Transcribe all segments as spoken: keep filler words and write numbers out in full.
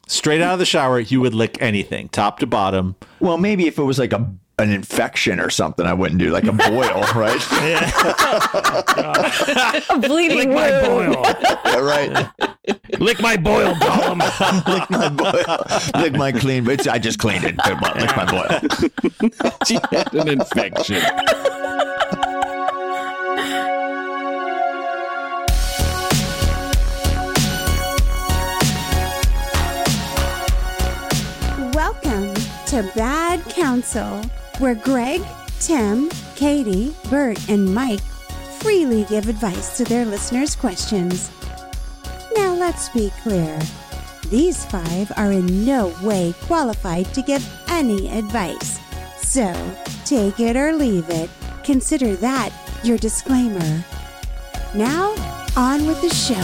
Straight out of the shower, you would lick anything, top to bottom. Well, maybe if it was like a an infection or something, I wouldn't do like a boil, right? A bleeding Lick my wound. Yeah, boil. right. Lick my boil, Gollum. Lick my boil. Lick my clean. It's, I just cleaned it. Lick my boil. She had an infection. Welcome to Bad Counsel, where Greg, Tim, Katie, Bert, and Mike freely give advice to their listeners' questions. Now let's be clear. These five are in no way qualified to give any advice. So, take it or leave it. Consider that your disclaimer. Now, on with the show.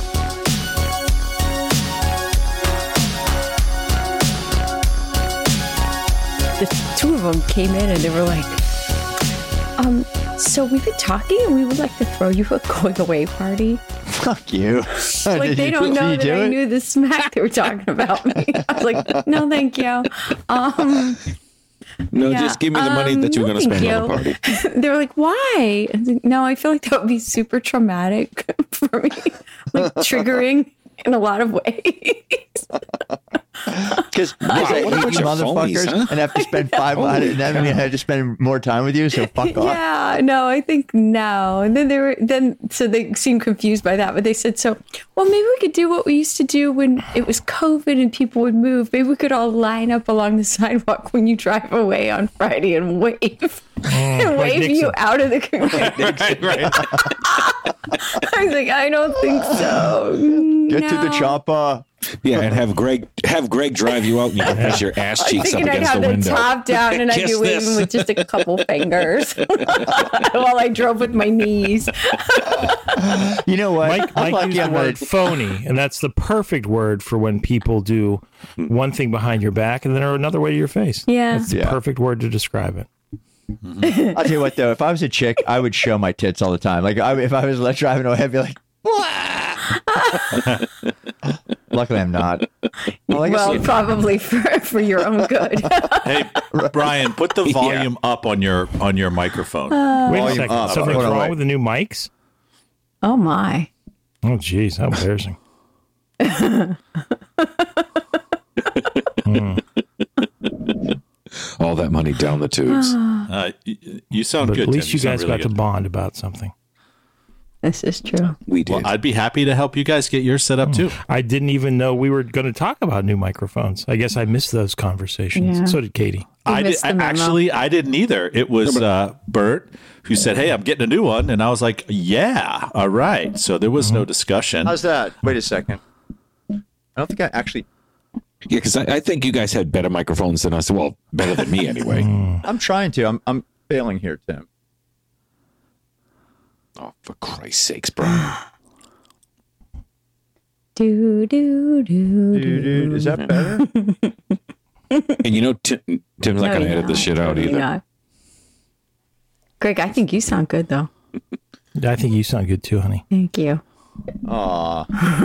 The two of them came in and they were like, um, so we've been talking and we would like to throw you a going away party. Fuck you. Like, Did they you- don't did know you that do I it? knew the smack they were talking about me. I was like, no, thank you. Um, No, yeah, just give me the money that you were um, going to no, spend on the thank party. you. They were like, why? I was like, no, I feel like that would be super traumatic for me, like triggering in a lot of ways. Because I hate what a you bunch of motherfuckers phonies, huh? and have to spend five on it, and that means I had to spend more time with you. So fuck off. Yeah, no, I think no. And then they were then so they seemed confused by that, but they said, so well, maybe we could do what we used to do when it was COVID and people would move. Maybe we could all line up along the sidewalk when you drive away on Friday and wave and like wave Nixon. you out of the community. Right, right. I was like, I don't think so. Get to the No. chopper. Yeah, and have Greg have Greg drive you out and you can press your ass I was cheeks up thinking I'd against have the the window. top down and I'd be Kiss waving this. with just a couple fingers while I drove with my knees. You know what? Mike, I'm Mike lucky used the I'm not- word phony, and that's the perfect word for when people do one thing behind your back and then another way to your face. Yeah. That's the Yeah. perfect word to describe it. I'll tell you what, though. If I was a chick, I would show my tits all the time. Like, I, if I was let driving away, I'd be like, luckily I'm not. Well, I guess Well, probably for, for your own good. Hey, Brian, put the volume up on your on your microphone. Wait a Volume second. up. Something's Hold on, wrong wait. with the new mics? Oh, my. Oh, geez. How embarrassing. All that money down the tubes. Uh, you, you sound But good. at least Tim. you sound guys really got to good. bond about something. This is true. We did. Well, I'd be happy to help you guys get yours set up too. I didn't even know we were going to talk about new microphones. I guess I missed those conversations. Yeah. So did Katie. You I did missed the memo. actually. I didn't either. It was uh, Bert who said, "Hey, I'm getting a new one," and I was like, "Yeah, all right." So there was no discussion. How's that? Wait a second. I don't think I actually. Yeah, because I, I think you guys had better microphones than us. Well, better than me anyway. I'm trying to. I'm. I'm failing here, Tim. Oh, for Christ's sakes, Brian. Do, do, do, Dude, dude, is that better? And you know, Tim, Tim's not No, going to you're edit this not. shit out You're either. not. Greg, I think you sound good, though. I think you sound good too, honey. Thank you. Aw.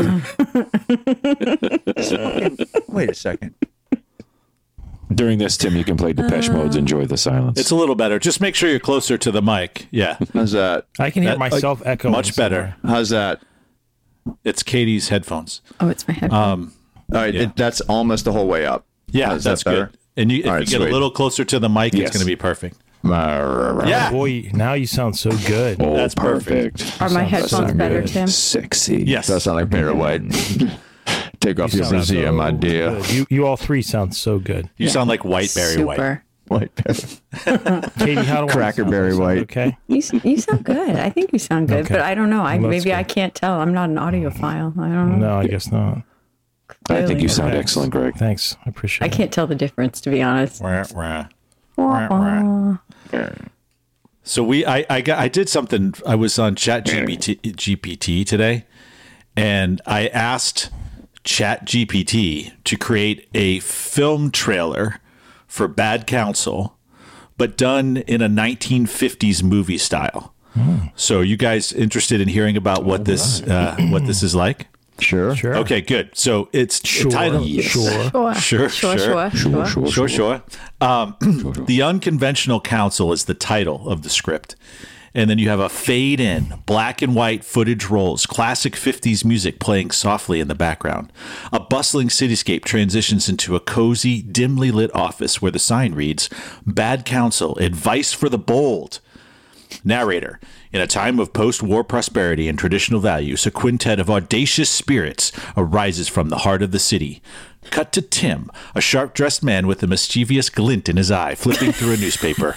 Wait a second. During this, Tim, you can play Depeche Mode's Enjoy the Silence. It's a little better. Just make sure you're closer to the mic. Yeah, How's that? I can hear That- myself echo. much better. How's that? It's Katie's headphones. Oh, it's my headphone. Um, All right. Yeah. It, that's almost the whole way up. yeah, How's that that's better? good. And you, if All you right, get sweet. a little closer to the mic, Yes. it's going to be perfect. Yeah. Yeah, Boy, now you sound so good. oh, that's perfect. Are my sounds headphones so better, good. Tim? Sexy. yes. That sounds like Barry White. Take off You your sound brassiere, so my dear. good. You, you all three sound so good. You sound like White Barry White. Super. White Barry. Katie, how do I Cracker sound? Berry Sound White. Okay. You, s- you sound good. I think you sound good, Okay. but I don't know. I Well, that's maybe I good. can't tell. I'm not an audiophile. I don't know. No, I guess not. I think you sound Okay. excellent, Greg. Thanks. I appreciate I it. can't tell the difference, to be honest. Wah, wah. Wah, wah. So we, I, I got, I did something. I was on Chat G P T, G P T today, and I asked Chat G P T to create a film trailer for Bad Counsel, but done in a nineteen fifties movie style. So, you guys interested in hearing about what this, uh, what this is like? Sure. Sure. Okay, good. So it's Sure. titled. Sure. Sure, Sure, sure, sure. sure, Sure, sure, Sure, sure. Um, the Unconventional Council is the title of the script. And then you have a fade in, black and white footage rolls, classic fifties music playing softly in the background. A bustling cityscape transitions into a cozy, dimly lit office where the sign reads, Bad Counsel, Advice for the Bold. Narrator. In a time of post-war prosperity and traditional values, a quintet of audacious spirits arises from the heart of the city. Cut to Tim, a sharp-dressed man with a mischievous glint in his eye, flipping through a newspaper.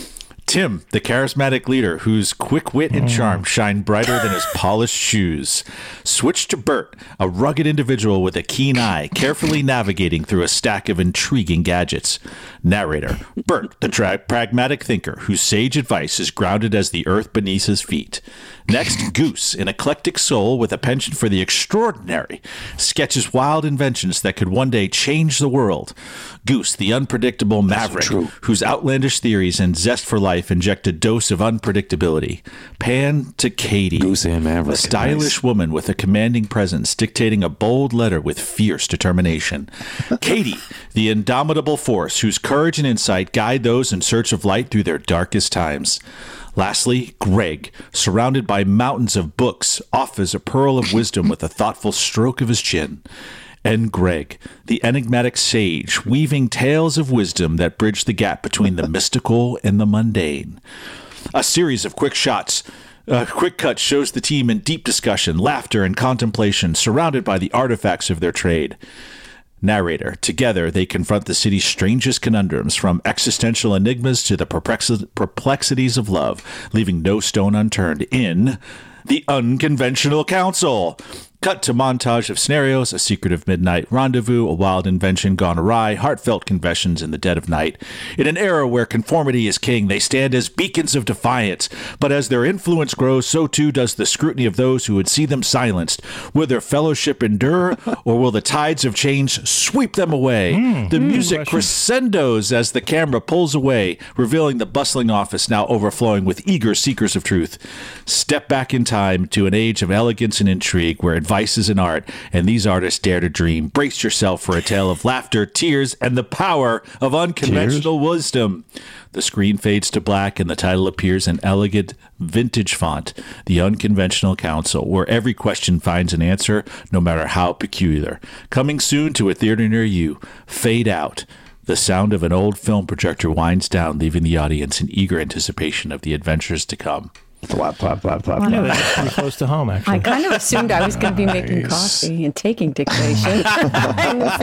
Tim, the charismatic leader whose quick wit and charm shine brighter than his polished shoes. Switch to Bert, a rugged individual with a keen eye, carefully navigating through a stack of intriguing gadgets. Narrator, Bert, the tra- pragmatic thinker whose sage advice is grounded as the earth beneath his feet. Next, Goose, an eclectic soul with a penchant for the extraordinary, sketches wild inventions that could one day change the world. Goose, the unpredictable maverick, whose outlandish theories and zest for life inject a dose of unpredictability. Pan to Katie, Goose and Maverick. a stylish Nice. woman with a commanding presence, dictating a bold letter with fierce determination. Katie, the indomitable force whose courage and insight guide those in search of light through their darkest times. Lastly, Greg, surrounded by mountains of books, off as a pearl of wisdom with a thoughtful stroke of his chin. And Greg, the enigmatic sage, weaving tales of wisdom that bridge the gap between the mystical and the mundane. A series of quick shots, uh, quick cuts shows the team in deep discussion, laughter, and contemplation, surrounded by the artifacts of their trade. Narrator, together they confront the city's strangest conundrums, from existential enigmas to the perplex- perplexities of love, leaving no stone unturned in The Unconventional Council. Cut to montage of scenarios, a secretive midnight rendezvous, a wild invention gone awry, heartfelt confessions in the dead of night. In an era where conformity is king, they stand as beacons of defiance. But as their influence grows, so too does the scrutiny of those who would see them silenced. Will their fellowship endure, or will the tides of change sweep them away? Mm, the music question. crescendos as the camera pulls away, revealing the bustling office now overflowing with eager seekers of truth. Step back in time to an age of elegance and intrigue where advice is an art, and these artists dare to dream. Brace yourself for a tale of laughter, tears, and the power of unconventional tears? wisdom. The screen fades to black, and the title appears in elegant, vintage font, The Unconventional Council, where every question finds an answer, no matter how peculiar. Coming soon to a theater near you. Fade out. The sound of an old film projector winds down, leaving the audience in eager anticipation of the adventures to come. Flop, flop, flop, flop. Yeah, that's pretty close to home, actually. I kind of assumed I was going to be making Nice. coffee and taking dictation in the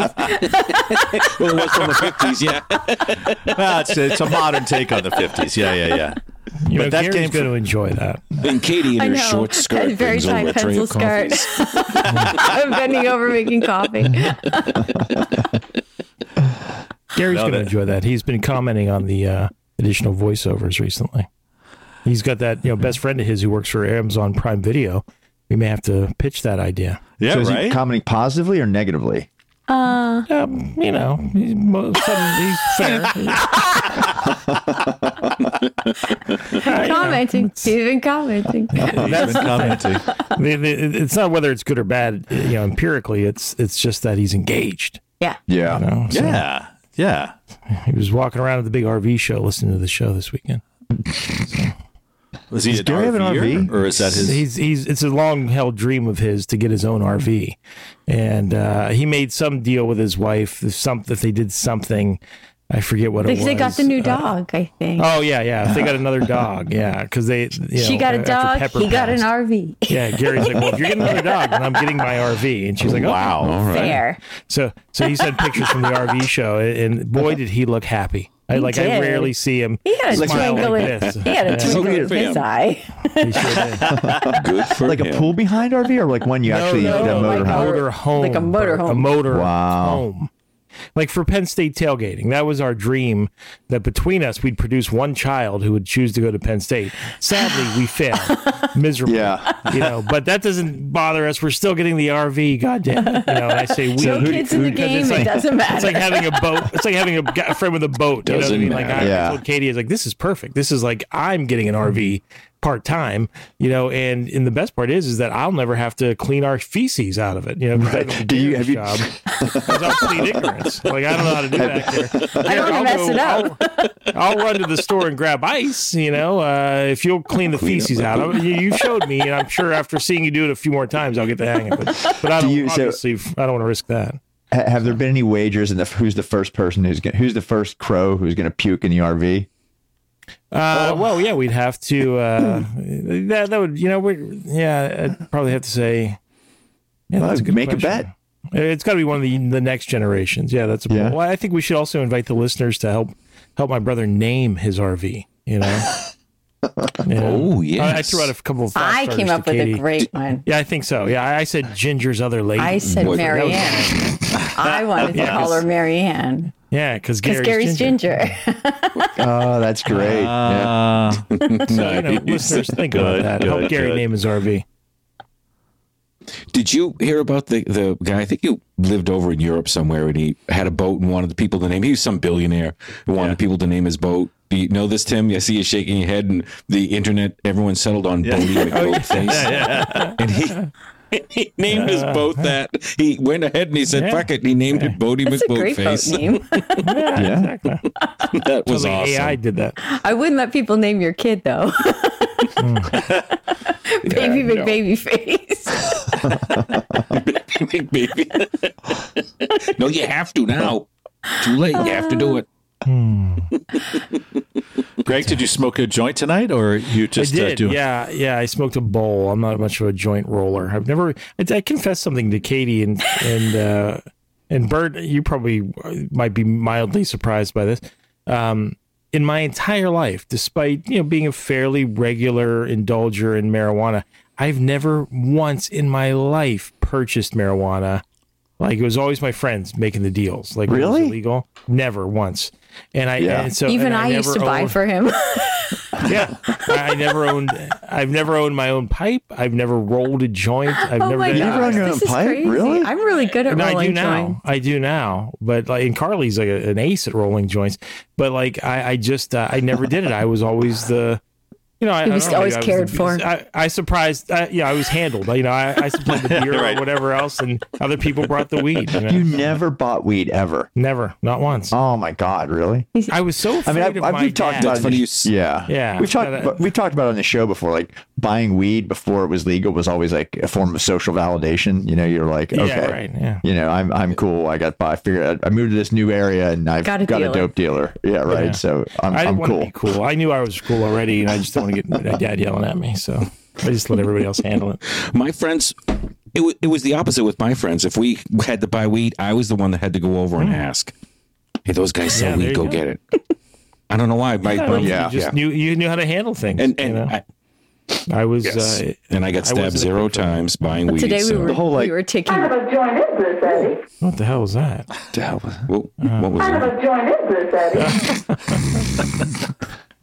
fifties. Well, it was from the fifties, yeah. Ah, it's, it's a modern take on the fifties. Yeah, yeah, yeah. You know, But that Gary's came going to from- enjoy that. And Katie in I her know. short skirt That very brings over tight a tray pencil of skirt. coffees. I'm bending over making coffee. Gary's Love going to it. enjoy that. He's been commenting on the uh, additional voiceovers recently. He's got that, you know, best friend of his who works for Amazon Prime Video. We may have to pitch that idea. Yeah, so is right? he commenting positively or negatively? Uh, Um, you know, he's, mo- some- he's fair. commenting. He's been commenting. He's been commenting. The- the- it's not whether it's good or bad, you know, empirically. It's it's just that he's engaged. Yeah. Yeah. You know? So Yeah, yeah. he was walking around at the big R V show listening to the show this weekend. Was he Does an Gary have an R V-er, R V? or is that his? He's he's it's a long held dream of his to get his own R V, and uh, he made some deal with his wife. If some if they did something, I forget what it Because was. they got the new Uh, dog, I think. oh yeah, yeah. If they got another dog, yeah, because they you she know, got a after dog. Pepper He got passed. an R V. Yeah, Gary's like, well, if you're getting another dog, then I'm getting my R V, and she's like, oh, Wow. All right. Fair. So so he sent pictures from the R V show, and boy, did he look happy. I He like I did. rarely see him. He had a smile twinkle like in, this. he had a Yeah. twinkle good in for his him. eye. He sure did. Good for Like him. a pool behind R V or like one you actually no, the like motor a- home? motor home, Like a motor Bert. home. a motor Wow. home. Like for Penn State tailgating, that was our dream. That between us, we'd produce one child who would choose to go to Penn State. Sadly, we failed miserably. Yeah. you know, but that doesn't bother us. We're still getting the R V. Goddamn it! You know, and I say we. No kids in the because game. it's like- It doesn't matter. It's like having a boat. It's like having a, a friend with a boat. You know what I Doesn't mean? Like I matter. Yeah. told Katie, is like, this is perfect. This is like I'm getting an R V part time, you know, and, and the best part is is that I'll never have to clean our feces out of it, you know. Right. Do you have you? Job, I'm complete ignorance. Like I don't know how to do that here. I don't want to mess it up. I'll, I'll run to the store and grab ice, you know. Uh, if you'll clean the feces out of it, you, you showed me, and I'm sure after seeing you do it a few more times, I'll get the hang of it. But I don't Do you- so- obviously I don't want to risk that. Ha- Have there been any wagers in the who's the first person who's gonna, who's the first crow who's going to puke in the R V? Uh, well, yeah, we'd have to. Uh, that that would, you know, we yeah, I'd probably have to say. Yeah, Well, that's a good make a question. bet. It's got to be one of the the next generations. Yeah, that's a Yeah. well. I think we should also invite the listeners to help help my brother name his R V. You know. Yeah. Oh, I, I yes. threw out a couple of. thought I starters came to up with Katie. a great one. Yeah, I think so. Yeah, I I said Ginger's other lady. I said Boy, that was- Marianne. I wanted to Yes. call her Marianne Yeah, because because Gary's, Gary's Ginger. Ginger. Oh, that's great. Yeah. Uh, So, you know, listeners, think about Good, that. good, Help Gary good. name his R V. Did you hear about the, the guy? I think he lived over in Europe somewhere, and he had a boat and wanted the people to name. He was some billionaire who wanted Yeah. people to name his boat. Do you know this, Tim? I see you shaking your head, and the internet, everyone settled on Bodie McBoatface. And he, he named his boat that. He went ahead and he said, Yeah. fuck it. And he named it Bodie That's a great boat McBoatface. name. Yeah, Yeah. exactly. That was Like awesome. A I did that. I wouldn't let people name your kid though. Baby no. McBaby face. Big baby. No, you have to now. Too late. You have to do it. Greg, did you smoke a joint tonight, or you just I did. Uh, doing? Yeah, yeah. I smoked a bowl. I'm not much of a joint roller. I've never. I, I confessed something to Katie and and uh, and Bert. You probably might be mildly surprised by this. Um, in my entire life, despite you know being a fairly regular indulger in marijuana, I've never once in my life purchased marijuana. Like it was always my friends making the deals. Like when it was Really? illegal, never once. And I Yeah. and so Even and I, used never to buy owned- for him. Yeah, I I never owned. I've never owned my own pipe. I've never rolled a joint. I've oh never. my done- never god, owned your own this is pipe? crazy. Really? I'm really good at No, I rolling do now. joints. I do now, but like, and Carly's like a, an ace at rolling joints. But like, I, I just, uh, I never did it. I was always the, you know, I, He I was don't know, always maybe I was cared the- for. I, I surprised. I, yeah, I was handled. You know, I, I supplied the beer Right. or whatever else, and other people brought the weed. You know? You never bought weed ever. Never, not once. Oh my God, really? I was so I afraid mean, I've, of I've, my we've talked dad. about That's it. funny in- you s- Yeah, Yeah. We've talked. Yeah, that- about, we've talked about it on the show before. Like buying weed before it was legal was always like a form of social validation. You know, you're like, Yeah, okay, right, yeah. you know, I'm I'm cool. I got by. I figured I moved to this new area and I've Got a got a dealer. dope dealer. Yeah, right. Yeah. So I'm I didn't I'm want cool. to be cool. I knew I was cool already, and I just didn't want to get my dad yelling at me. So I just let everybody else handle it. My friends, it, w- it was the opposite with my friends. If we had to buy weed, I was the one that had to go over and ask, hey, those guys sell Hmm. Yeah, there weed, you go go. get it. I don't know why. My, Yeah, my- you yeah, just yeah. knew you knew how to handle things. And, and you know? I, I was, yes. uh, and I got I stabbed wasn't a zero big fan. times buying weed. Today we so- were whole, like- we were taking What kind of a joint is this, Eddie? what the hell was that? Well, what was What kind that? of a joint is this, Eddie?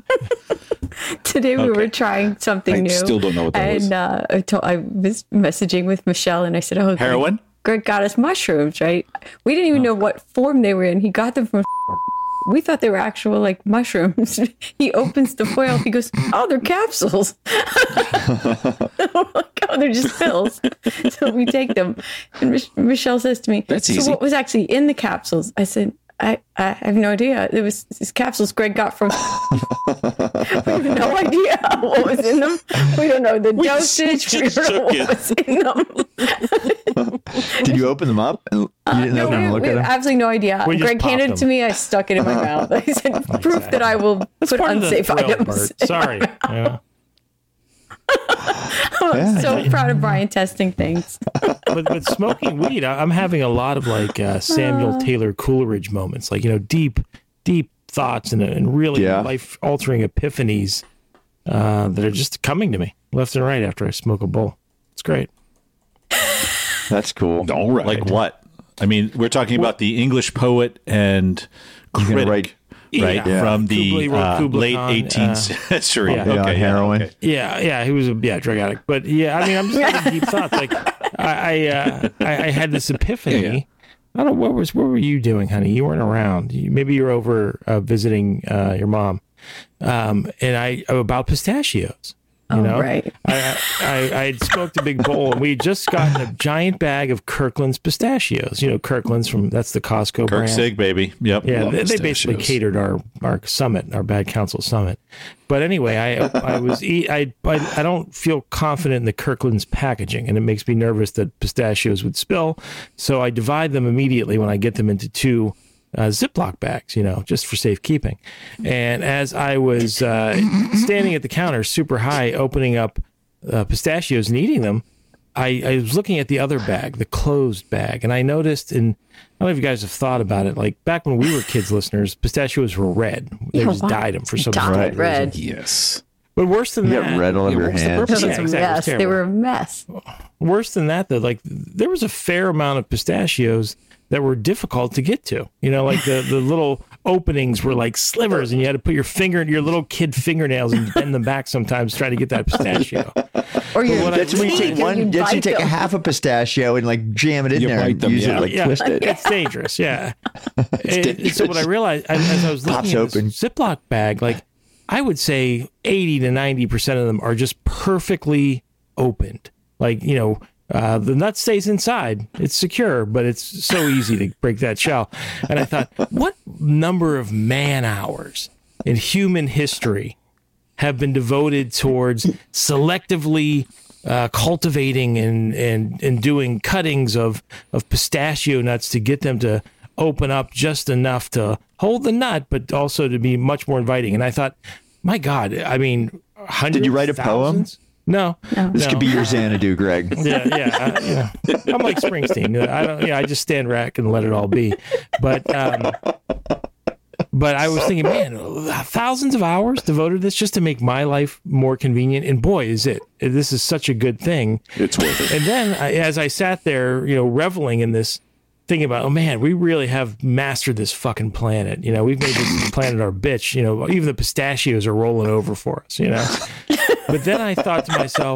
today we were trying something I new. still don't know what that was. and uh, I, told, I was messaging with Michelle, and I said, "Oh, Greg- Heroin? Greg got us mushrooms, right? We didn't even know what form they were in. He got them from. We thought they were actual like mushrooms. He opens the foil. He goes, "Oh, they're capsules." I'm like, "Oh, they're just pills." So we take them, and Mich- Michelle says to me, That's "So easy. what was actually in the capsules?" I said, I, I have no idea. It was these capsules Greg got from. We have no idea what was in them. We don't know the dosage. We don't know what was in them. Did you open them up and you didn't No, open them we, and look we at have them? absolutely no idea. We just Greg handed it popped to them. me. I stuck it in my mouth. I said, "Proof that I will That's put part of the unsafe thrill, items." Bert. Sorry. Yeah. I'm so proud of Brian testing things. But, but smoking weed, I- I'm having a lot of like uh, Samuel Taylor Coleridge moments, like, you know, deep, deep thoughts and, and really Yeah. life altering epiphanies uh, that are just coming to me left and right after I smoke a bowl. It's great. That's cool. All right. Like what? I mean, we're talking about the English poet and gonna critic, write- right? Yeah. From the Kubla- wrote uh, Kubla late Khan, eighteenth uh, century. yeah. Yeah, Okay, heroin. okay. Yeah, yeah, he was a yeah drug addict, but yeah, I mean, I'm just having deep thoughts. Like, I I, uh, I I had this epiphany. Yeah, yeah. I don't know what was what were you doing, honey? You weren't around. You, maybe you were over uh, visiting uh, your mom, um, and I about pistachios. You Oh, know, right. I, I I had smoked a big bowl, and we had just gotten a giant bag of Kirkland's pistachios. You know, Kirkland's from that's the Costco Kirk brand. Sig, baby. Yep. Yeah, Love they, they basically pistachios. catered our, our summit, our Bad Council summit. But anyway, I I was eat, I, I I don't feel confident in the Kirkland's packaging, and it makes me nervous that pistachios would spill. So I divide them immediately when I get them into two uh, Ziploc bags, you know, just for safekeeping. And as I was uh, standing at the counter, super high, opening up uh, pistachios and eating them, I, I was looking at the other bag, the closed bag, and I noticed, and I don't know if you guys have thought about it, like back when we were kids, listeners, pistachios were red. They Yeah, just why? dyed them for some Dyed strange red. reason. Yes. But worse than You that, got red all over Yeah, your what was the hands. purpose It Yeah, was a exactly. It was mess. They terrible. were a mess. Worse than that, though, like there was a fair amount of pistachios that were difficult to get to. You know, like the, the little openings were like slivers, and you had to put your finger, your little kid fingernails, and bend them back sometimes trying to get that pistachio. Or your what I- That's when you take teeth, or one. you That's when you bite take a them. half a pistachio and like jam it in You there bite and them, use yeah. it like Yeah. twist it. It's dangerous, yeah. And so what I realized I- as I was Pops looking at this open. Ziploc bag, like I would say eighty to ninety percent of them are just perfectly opened. Like, you know, uh, the nut stays inside. It's secure, but it's so easy to break that shell. And I thought, what number of man hours in human history have been devoted towards selectively uh, cultivating and, and, and doing cuttings of, of pistachio nuts to get them to open up just enough to hold the nut, but also to be much more inviting. And I thought, my God, I mean, hundreds, Did you write a poem? thousands? No, This no. could be your Xanadu, Greg. Yeah, yeah, I, yeah. I'm like Springsteen. I don't. Yeah, I just stand back and let it all be. But, um, but I was thinking, man, thousands of hours devoted to this just to make my life more convenient. And boy, is it! This is such a good thing. It's worth it. And then, I, as I sat there, you know, reveling in this, thinking about, oh man, we really have mastered this fucking planet. You know, we've made this planet our bitch. You know, even the pistachios are rolling over for us. You know. But then I thought to myself,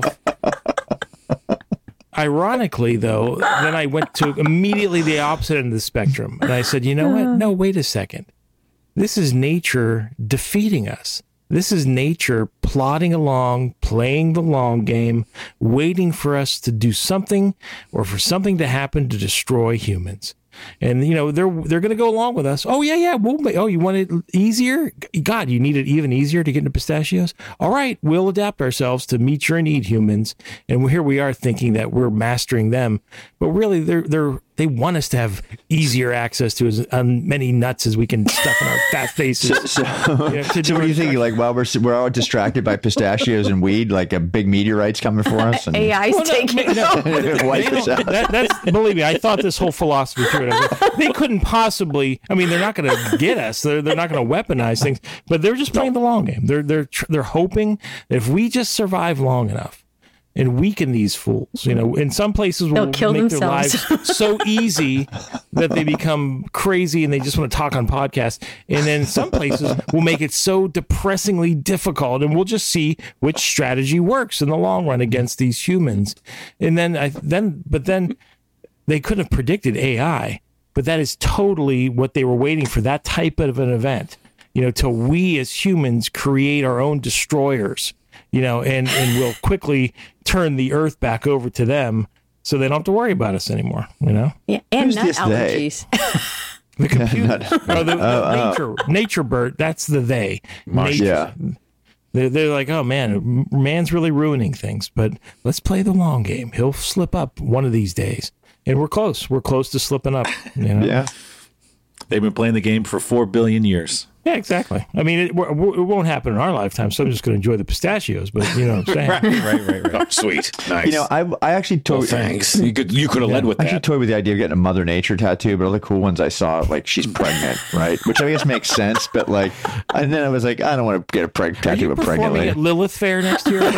ironically, though, then I went to immediately the opposite end of the spectrum. And I said, you know what? No, wait a second. This is nature defeating us. This is nature plodding along, playing the long game, waiting for us to do something or for something to happen to destroy humans. And, you know, they're they're going to go along with us. Oh, yeah, yeah. We'll make, oh, you want it easier? God, you need it even easier to get into pistachios? All right, we'll adapt ourselves to meet your need, humans. And here we are thinking that we're mastering them. But really, they're they're they want us to have easier access to as um, many nuts as we can stuff in our fat faces. So, You know, to so do what are our- you thinking? Like, while we're we're all distracted by pistachios and weed, like a big meteorite's coming for us. And A I's Well, no, taking no, over. wipe They us don't- out. that, that's believe me, I thought this whole philosophy through. And I was like, they couldn't possibly. I mean, they're not going to get us. They're they're not going to weaponize things. But they're just playing the long game. They're they're tr- they're hoping that if we just survive long enough and weaken these fools, you know, in some places we'll They'll kill make themselves. their lives so easy that they become crazy and they just want to talk on podcasts. And then some places we'll make it so depressingly difficult, and we'll just see which strategy works in the long run against these humans. And then I then but then they couldn't have predicted A I, but that is totally what they were waiting for, that type of an event, you know, till we as humans create our own destroyers, you know, and, and we'll quickly turn the earth back over to them so they don't have to worry about us anymore, you know? Yeah, and Who's nut this they? allergies. The computer, oh, the, the nature, nature bird, that's the they. Nature. Yeah. They're, they're like, oh man, man's really ruining things, but let's play the long game. He'll slip up one of these days. And we're close. We're close to slipping up. You know? Yeah. They've been playing the game for four billion years. Yeah, exactly. I mean, it, it won't happen in our lifetime, so I'm just going to enjoy the pistachios. But you know what I'm saying? right, right, right. Oh, sweet. Nice. You know, I I actually oh, told thanks. You could you could have led with I actually that. toyed with the idea of getting a Mother Nature tattoo, but all the cool ones I saw, like she's pregnant, right? Which I guess makes sense, but like, and then I was like, I don't want to get a preg- Are tattoo you of a pregnant performing lady. at Lilith Fair next year?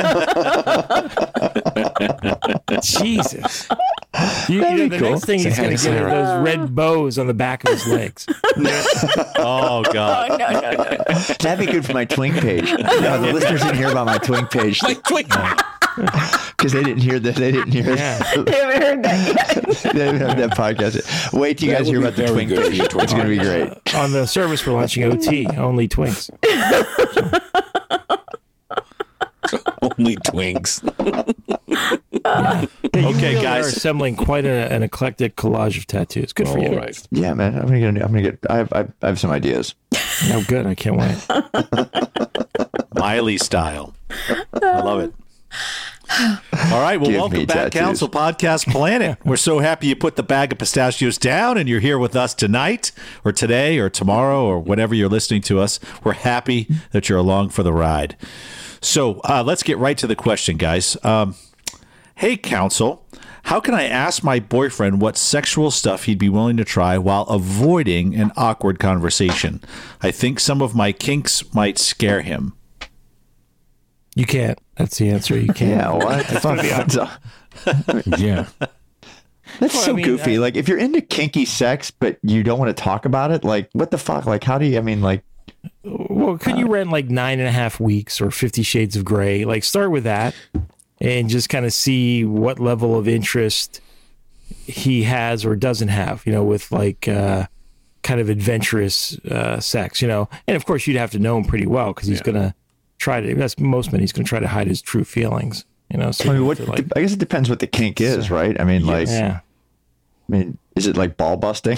Jesus. You, you know, That'd the be cool. next thing Say he's hi going to to get are Sarah. those red bows on the back of his legs. Oh God. Oh, no, no, no. That'd be good for my Twink page. No, the listeners didn't hear about my Twink page Like, twink. because they didn't hear that. They didn't hear. Yeah. They haven't heard that yet. They haven't heard that podcast. Wait till you That guys hear would about be the very Twink good for page. you, Twink. It's going to be great. Uh, on the service we're launching O T, only twinks. Only twinks. Yeah, you Okay, really guys. are assembling quite a, an eclectic collage of tattoos. Good for All you. right. Yeah, man. I'm gonna, I'm gonna get. I have, I have some ideas. Oh, good. I can't wait. Miley style. I love it. All right. Well, Give welcome me back, tattoos. Council Podcast Planet. We're so happy you put the bag of pistachios down and you're here with us tonight or today or tomorrow or whenever you're listening to us. We're happy that you're along for the ride. So uh, let's get right to the question, guys. Um, hey, Council, how can I ask my boyfriend what sexual stuff he'd be willing to try while avoiding an awkward conversation? I think some of my kinks might scare him. You can't. That's the answer. You can't. Yeah, what the fuck? That's, Yeah. that's Well, so I mean, goofy. I- like, if you're into kinky sex, but you don't want to talk about it, like, what the fuck? Like, how do you? I mean, like, Well, could you rent like nine and a half weeks or Fifty Shades of Grey? Like, start with that and just kind of see what level of interest he has or doesn't have, you know, with like uh, kind of adventurous uh, sex, you know. And of course, you'd have to know him pretty well because he's going to try to, that's most men, he's going to try to hide his true feelings, you know. So I mean, you what? have to, like, I guess it depends what the kink is, right? I mean, like, yeah. I mean, is it like ball busting?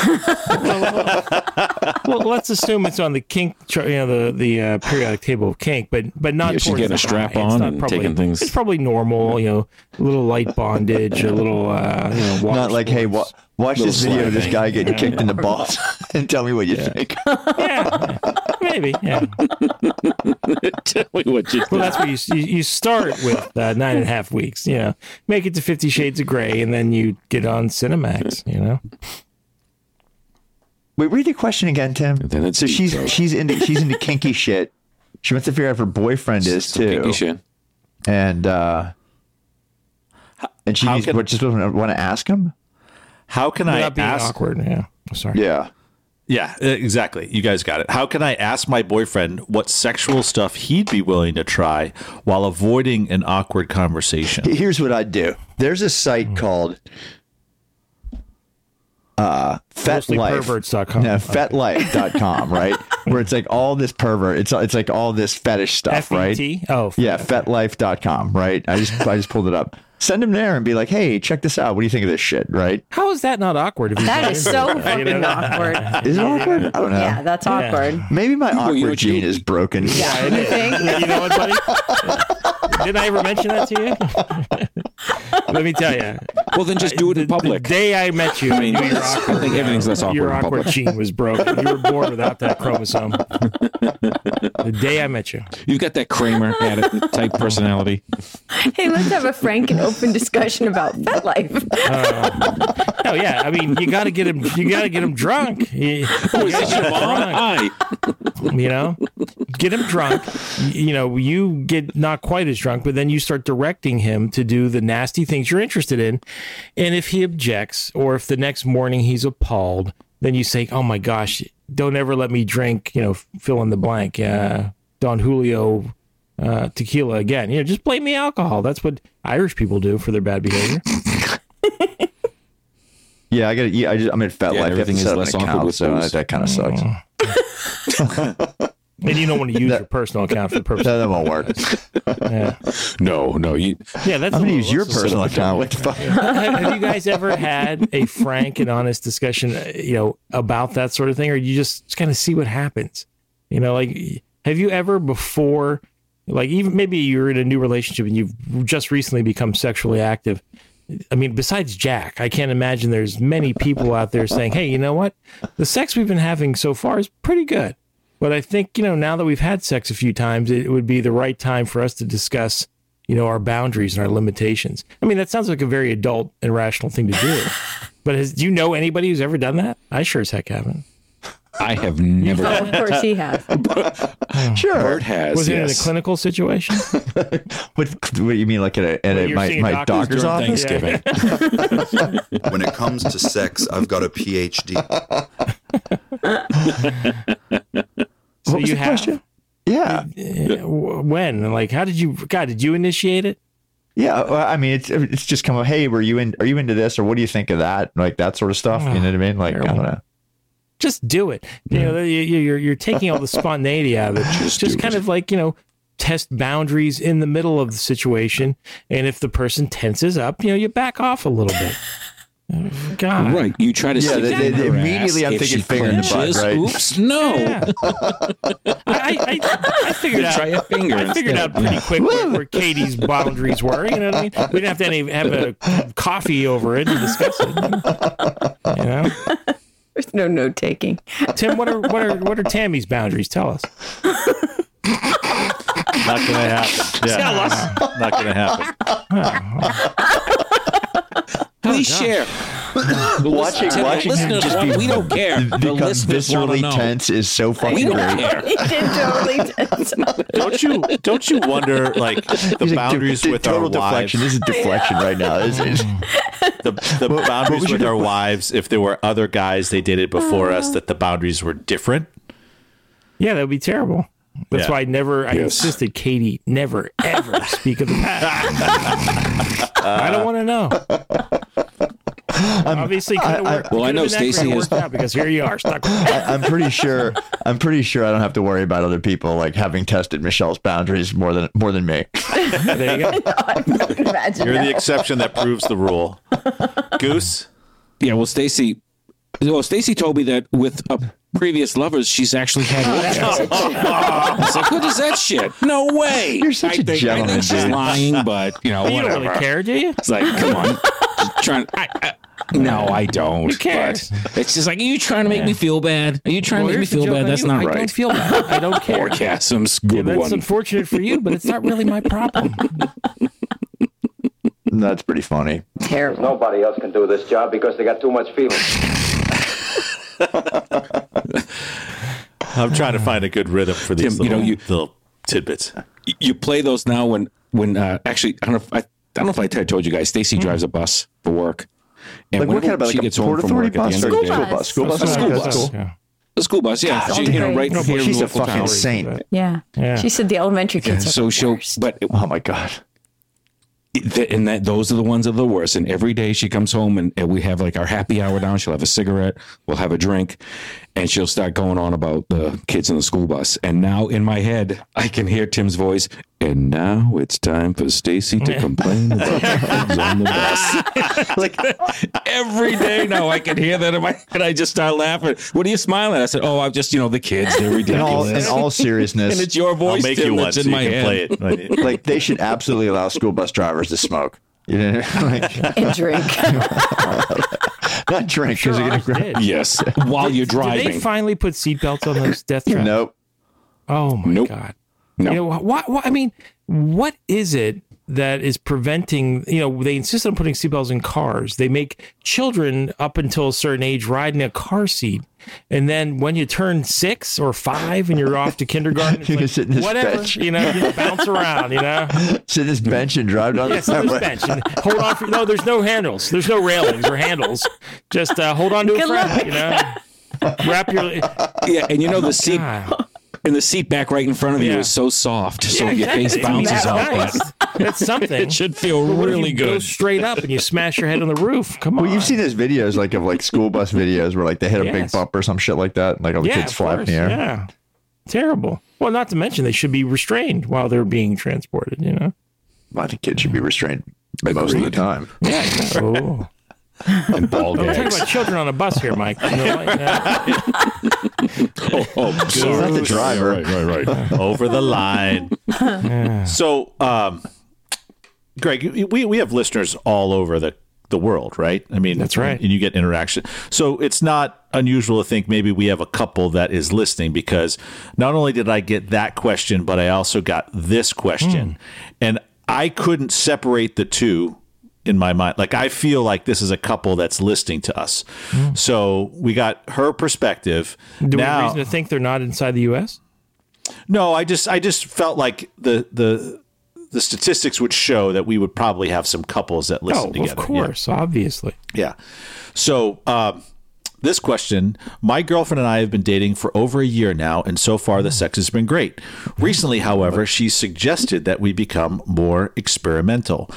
Well, let's assume it's on the kink, char- you know, the the uh, periodic table of kink, but but not. Yeah, she's towards getting the a strap high. It's on not and probably- taking things- It's probably normal, you know, a little light bondage, a little, uh, you know, water Not like, hey, wa- sports. watch Little this video of this slapping. guy getting kicked in the balls and tell me what you think. Yeah, maybe. Yeah. Tell me what you Well, that's where you you, you start with uh, nine and a half weeks. You know, make it to Fifty Shades of Grey, and then you get on Cinemax. You know. Wait, read the question again, Tim. Then it's So deep she's throat. she's into she's into kinky shit. She wants to figure out if her boyfriend is Some too, kinky shit. and uh, and she how needs, can- what, just want to ask him. How can I Without being ask? awkward. Yeah. I'm sorry. Yeah, Yeah, exactly. You guys got it. How can I ask my boyfriend what sexual stuff he'd be willing to try while avoiding an awkward conversation? here's what I'd do. There's a Hmm. site called uh, Mostly FetLife. perverts dot com. No, FetLife dot com, right? Where it's like all this pervert. It's it's like all this fetish stuff, F E right? T? Oh, Yeah, FetLife dot com, right? I just I just pulled it up. Send him there and be like, hey, check this out. What do you think of this shit, right? How is that not awkward? If he's That not is into so it? You fucking know? awkward. Is it awkward? I don't know. Yeah, that's awkward. Maybe my Well, you know awkward what you- gene is broken. Yeah, you think? You know what, buddy? Didn't I ever mention that to you? Let me tell you. Well, then just do it in The public. day I met you, I mean, knew your I awkward, think everything's less awkward your in awkward public. gene was broken. You were born without that chromosome. The day I met you. You've got that Kramer atti- type personality. Hey, let's have a frank and open discussion about FetLife. Oh yeah, I mean, you got to get him. You got to get him drunk. You, you gotta get him drunk. Hi. You know, get him drunk. You, you know, you get not quite as drunk, but then you start directing him to do the nasty things you're interested in. And if he objects, or if the next morning he's appalled, then you say, "Oh my gosh, don't ever let me drink." You know, fill in the blank. Uh, Don Julio uh, tequila again. You know, just blame the alcohol. That's what Irish people do for their bad behavior. Yeah, I got to yeah, I just, I'm in FetLife. Yeah, You have to everything is set up an less awkward account, with so booze. that kind of sucks. And you don't want to use your personal account for the purpose. That, that won't work. Yeah, No, no. You, yeah that's. I'm a going to little- use your that's a personal little- account. What the fuck? have, have you guys ever had a frank and honest discussion, uh, you know, about that sort of thing, or you just kind of see what happens? You know, like, have you ever before, like, even maybe you're in a new relationship and you've just recently become sexually active? I mean, besides Jack, I can't imagine there's many people out there saying, "Hey, you know what? The sex we've been having so far is pretty good." But I think, you know, now that we've had sex a few times, it would be the right time for us to discuss, you know, our boundaries and our limitations. I mean, that sounds like a very adult and rational thing to do. But has, do you know anybody who's ever done that? I sure as heck haven't. I have never. Oh, of course he has. Sure. Bert has. Was it in a yes. clinical situation? What, what do you mean, like at, a, at Well, a, you're my, seeing my doctors doctor's during office? Thanksgiving. When it comes to sex, I've got a P H D. So What was you the have. question? Yeah. Uh, when? Like, how did you? God, did you initiate it? Yeah, well, I mean, it's it's just come up. Hey, were you in? Are you into this, or what do you think of that? Like that sort of stuff. You know what I mean? Like I don't know. Just do it. You know, you, you- you're you're taking all the spontaneity out of it. Just, do kind it. of like, you know, test boundaries in the middle of the situation. And if the person tenses up, you know, you back off a little bit. God. Right. You try to Yeah, stick they- it in they- her immediately ass I'm if thinking she finger in the butt, clenches. right? Oops, no. Yeah. I, I, I figured out. Try a finger I figured instead. out pretty quick where, where Katie's boundaries were. You know what I mean? We didn't have to any, have a coffee over it and discuss it. You know, There's no note taking. Tim, what are what are what are Tammy's boundaries? Tell us. Not gonna happen. Yeah. Tell us. Not gonna happen. Please share. The Watching- listeners- watching him listeners just want- be- we don't care. The Become listeners want to viscerally know. tense is so We fucking don't great. care. He did totally tense up. Don't you don't you wonder like the He's like, boundaries "Dude, with total our wives, deflection. This is deflection right now. This is- the, the What- boundaries what was with your- our wives, if there were other guys they dated before us, that the boundaries were different? Yeah, that would be terrible. That's Yeah. why I never. I Yes. insisted, Katie, never ever speak of the past. I don't want to know. Obviously, couldn't I- I- work. Well, I know Stacey is- worked out because here you are stuck. With I, I'm pretty sure. I'm pretty sure I don't have to worry about other people like having tested Michelle's boundaries more than more than me. There you go. I can imagine You're that. the exception that proves the rule. Goose? Yeah, well, Stacy, well, Stacy told me that with uh, previous lovers, she's actually had orgasms. I was like, what is that shit? No way. You're such I a think, gentleman, I think she's dude. lying, but you know, You don't whatever. really care, do you? It's like, come on, just trying. I, I, no, I don't. Who cares? But it's just like, are you trying to make me feel bad? Are you trying Well, to make me here's the feel joke bad? on That's you. not I right. don't feel bad. I don't care. Orgasms, Yeah, good that's one. unfortunate for you, but it's not really my problem. That's pretty funny. Terrible. Nobody else can do this job because they got too much feeling. I'm trying to find a good rhythm for these Tim, you little, know, you- little tidbits. You play those now when when uh, actually I don't know if I, I don't know if I t- told you guys. Stacy drives a bus for work, and Like what whenever kind of she like a gets home Port from Authority work at the bus end or of the School day, bus. school bus? A school That's bus. cool. Yeah. the school bus, yeah, That's she, you know, great. right No, here. in She's a local fucking town. saint. Yeah. Yeah. She said the elementary kids are So the she'll, worst. but Oh my god. Th- and that those are the ones that are the worst. And every day she comes home and, and we have like our happy hour down. She'll have a cigarette, we'll have a drink, and she'll start going on about the kids in the school bus. And now in my head, I can hear Tim's voice. And now it's time for Stacy to complain about the kids on the bus. Like every day now, I can hear that in my head. I just start laughing. What are you smiling at? I said, "Oh, I'm just you know the kids. They're In all, ridiculous." in all and seriousness, it's your I'll voice, make Tim, you one that's so in you my can head. play it. Right. like they should absolutely allow school bus drivers to smoke. You know, like, and drink. not drink because Sure, you're ours gonna. did. Yes, while you're Did they driving. finally put seatbelts on those death traps? Nope. Oh my Nope. god! No. You know what, what? I mean, what is it that is preventing? You know, they insist on putting seatbelts in cars. They make children up until a certain age ride in a car seat, and then when you turn six or five and you're off to kindergarten, it's You can like, sit in this whatever. bench. You know, you bounce around. You know, Sit in this bench and drive down yeah, the sit on this highway. bench and hold on. For, no, there's no handles. There's no railings or handles. Just uh, hold on to a Good friend. luck. You know, wrap your. Yeah, and you know the seat God. and the seat back right in front of you Yeah. is so soft, so Yeah, your face exactly. I mean, bounces that's off. nice. That's something. It should feel But what if really you Go good. straight up and you smash your head on the roof. Come on. Well, you've seen those videos like of like school bus videos where like they hit a big Yes. bump or some shit like that, and like all the yeah, kids of fly up course. in the air. Yeah. Terrible. Well, not to mention they should be restrained while they're being transported, you know? I think kids should be restrained most of the time. Yeah. Oh. And ball We're talking gags. about children on a bus here, Mike. You know, like, uh, Oh, oh, sorry. Not the driver. Right, right, right. Over the line. So, um, Greg, we, we have listeners all over the, the world, right? I mean, That's right. And you get interaction. So it's not unusual to think maybe we have a couple that is listening, because not only did I get that question, but I also got this question. And I couldn't separate the two in my mind. Like, I feel like this is a couple that's listening to us. So we got her perspective. do we have now, reason to think they're not inside the U S? no, I just I just felt like the the the statistics would show that we would probably have some couples that listen Oh, together. of course, obviously. Yeah. yeah. So um, this question, my girlfriend and I have been dating for over a year now, and so far the sex has been great. Recently, however, she suggested that we become more experimental.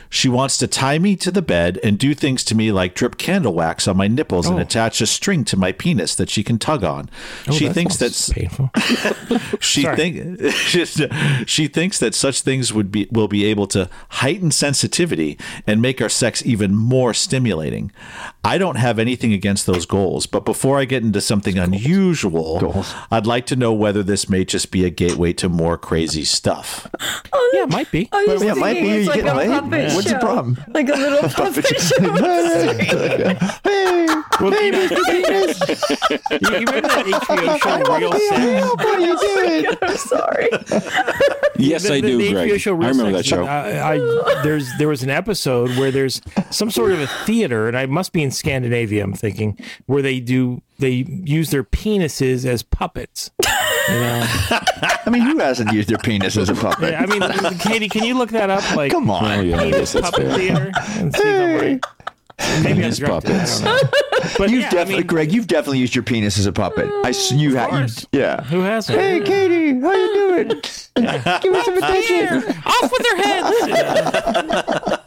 She wants to tie me to the bed and do things to me like drip candle wax on my nipples Oh. and attach a string to my penis that she can tug on. Oh, she that thinks sounds that's painful. she Sorry. think she thinks that such things would be will be able to heighten sensitivity and make our sex even more stimulating. I don't have anything against those goals, but before I get into something unusual, Goals. I'd like to know whether this may just be a gateway to more crazy stuff. Oh, Yeah, it might be. I was Yeah, it might thinking be. it's You like getting a laid? puppet What's the show. problem? Like a little puppet show. Hey, Well, hey, you know, Mister Penis. you, you remember that H B O show Real Sex? What are you doing? I'm sorry. Yes, The- I the- do, the H B O Greg. show Real I remember that Sex, show. I, I, there's there was an episode where there's some sort of a theater, and I must be in Scandinavia. I'm thinking where they do they use their penises as puppets. You know? I mean, who hasn't used their penis as a puppet? Yeah, I mean, Katie, can you look that up? Like, Come on. Oh, yeah, I penis guess that's puppet fair. theater, and see if I'm right. Maybe Penis I'm drunk. I puppets. don't know. But You've yeah, I definitely, mean, Greg, you've definitely used your penis as a puppet. I, s- you have, course. yeah. who hasn't? Hey, Katie, how you doing? Give me some attention. Off with their heads!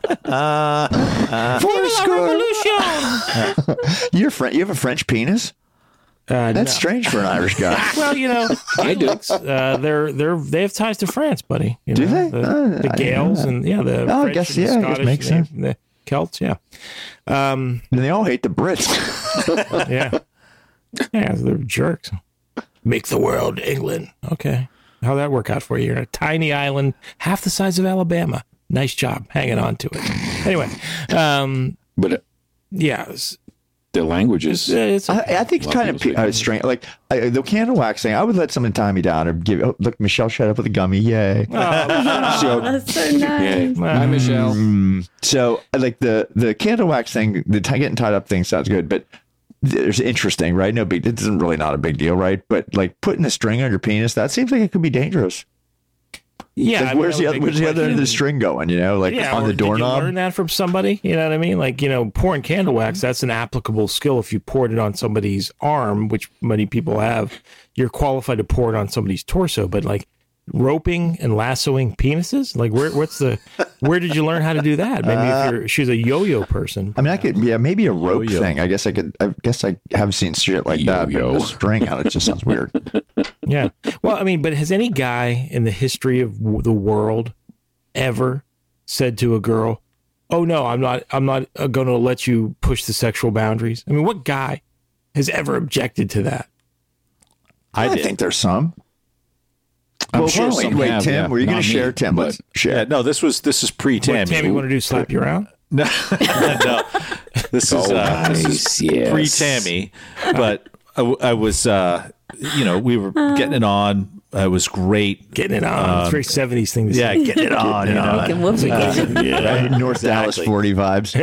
Foursquare. You're Fre- you have a French penis? Uh, That's no. strange for an Irish guy. Well, you know, I do. uh, they're they're they have ties to France, buddy. You Do know, they? The, Oh, the I didn't know Gaels that. and yeah, the Oh, I French guess, and the yeah, I guess Scottish, makes and sense. the Celts, yeah, um, And they all hate the Brits. yeah, yeah, they're jerks. Make the world England. Okay, how'd that work out for you? You're in a tiny island, half the size of Alabama. Nice job hanging on to it. Anyway, um, But uh, yeah, it's, the languages. it's I, I think it's Well, kind of people pe- uh, speak strange. Like I, the candle wax thing, I would let someone tie me down or give. Oh, look, Michelle shut up with a gummy. Yay! so, That's so nice. Hi, Michelle. mm, so like the the candle wax thing, the t- getting tied up thing sounds good, but there's interesting, right? No big. It's really not a big deal, right? But like putting a string on your penis, that seems like it could be dangerous. yeah. Like, I mean, where's that the would other, make where's the me other end of the question. string going? You know, like Yeah, on or the did you doorknob. learn that from somebody? You know what I mean? Like, you know, pouring candle wax, that's an applicable skill. If you poured it on somebody's arm, which many people have, you're qualified to pour it on somebody's torso. But like roping and lassoing penises, like where what's the where did you learn how to do that? Maybe if you're she's a yo-yo person. I mean, I could, yeah, maybe a rope Yo-yo. thing. I guess I could, I guess I have seen shit like that, but Yo-yo. the string on it just sounds weird. Yeah. Well, I mean, but has any guy in the history of w- the world ever said to a girl, "Oh no, I'm not I'm not uh, going to let you push the sexual boundaries"? I mean, what guy has ever objected to that? I I did. think there's some. I'm well, sure hold on, wait, some wait, have, Tim, yeah. were you going Not to me, share, Tim? but- Let's share. Yeah, no, this was this is pre What Tammy. Tammy want to do? Slap you around? No, no, this is uh, this is Nice, yes. pre Tammy, but I, w- I was, uh, you know, we were getting it on. It was great. Getting it on. it's a very seventies thing to Yeah, say. getting it on. You know, Making whoopsie cushion. Right? North Dallas exactly. forty vibes.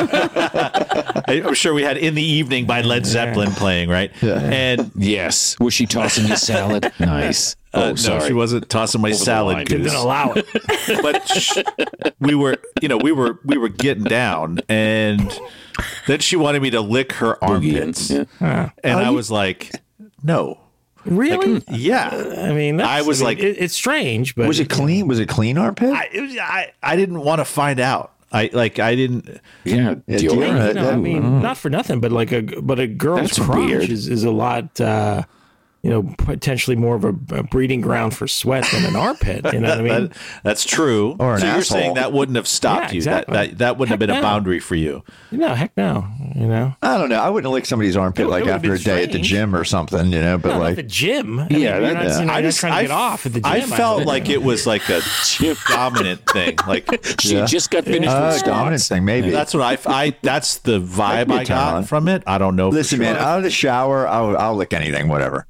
I, I'm sure we had "In the Evening" by Led Zeppelin playing, right? And Yes. Was she tossing your salad? Nice. uh, Oh, no, sorry. she wasn't tossing my salad. line. goose. Didn't allow it. But sh- we were, you know, we were we were getting down, and then she wanted me to lick her armpits, Yeah. and I was like, no, Really? yeah. I mean, that's, I was mean, like- it, it's strange, but Was it clean? Was it clean armpit? I, it was, I I didn't want to find out. I like I didn't. Yeah. Yeah, deodorant. deodorant. you know, I mean, not for nothing, but like a but a girl's That's crotch weird. is, is a lot, uh, you know, potentially more of a, a breeding ground for sweat than an armpit. You know what I mean? That, that's true. Or an so you're asshole. saying that wouldn't have stopped Yeah, you. exactly. That that that wouldn't have Heck been a no. boundary for you. No, heck no. You know, I don't know. I wouldn't lick somebody's armpit It- like it would've after a been day at the strange. gym or something, you know, but no, not like, the gym. I mean, Yeah, you're that- not, yeah. you know, I you're just not trying to I, get off at the gym. I felt don't like know. it was like a dominant thing. Like She Yeah. just got finished uh, with dominant squats. thing, maybe. that's what I, I that's the vibe be a I got turn-on. from it. I don't know. for Listen, sure. man, out of the shower, I'll, I'll lick anything, whatever.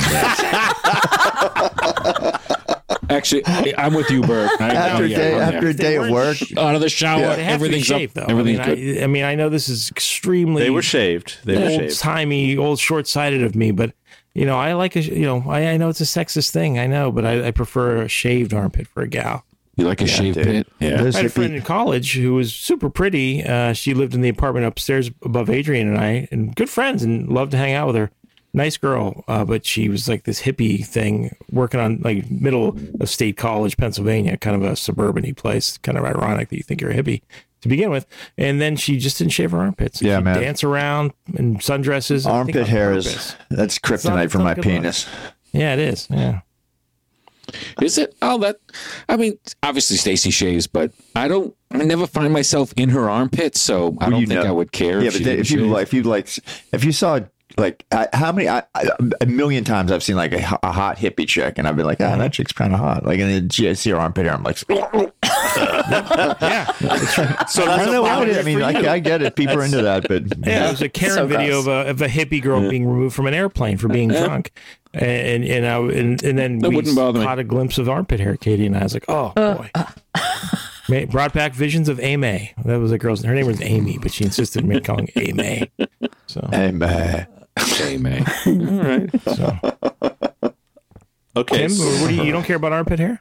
Actually, I- I'm with you, Bert. I, After oh, a yeah, day, I'm after there. a day of work, Out of the shower, They have to be everything's shaved, up. though. Everything's I mean, good. I, I mean, I know this is extremely They were shaved. They were old shaved. timey, old short sighted of me, but you know, I like a you know, I, I know it's a sexist thing, I know, but I, I prefer a shaved armpit for a gal. You like a shaved dude. pit? Yeah. There's I had a hippie- friend in college who was super pretty. Uh, she lived in the apartment upstairs above Adrian and I, and good friends, and loved to hang out with her. nice girl, uh, but she was like this hippie thing, working on like middle of State College, Pennsylvania, kind of a suburban-y place. Kind of ironic that you think you're a hippie to begin with. And then she just didn't shave her armpits. Yeah, She'd man. Dance around in sundresses. I think Armpit on hair purpose. is that's It's not- kryptonite it's for not my good luck. penis. Yeah, it is. Yeah. Is it? Oh, that. I mean, obviously Stacy shaves, but I don't. I never find myself in her armpits, so I Well, don't you think know. I would care. Yeah, if but she then didn't if you shave. like, if you like, if you saw like I, how many I, I, a million times I've seen like a, a hot hippie chick, and I've been like, ah, that chick's kind of hot. Like, and then she- I see her armpit hair, I'm like, Yeah. So I that's don't a know why. boundary I mean, for I, you. I get it. People are into that, but Yeah, there was a Karen So video gross. of a, of a hippie girl being removed from an airplane for being drunk, and and I, and, and then That we wouldn't bother me. caught a glimpse of armpit hair, Katie and I. I was like, oh boy. Ma- Brought back visions of Amy. That was a girl's. Her name was Amy, but she insisted on me calling Amy. So, hey man, Hey, man. All right. so. Okay. Tim, so- what do you, you don't care about armpit hair?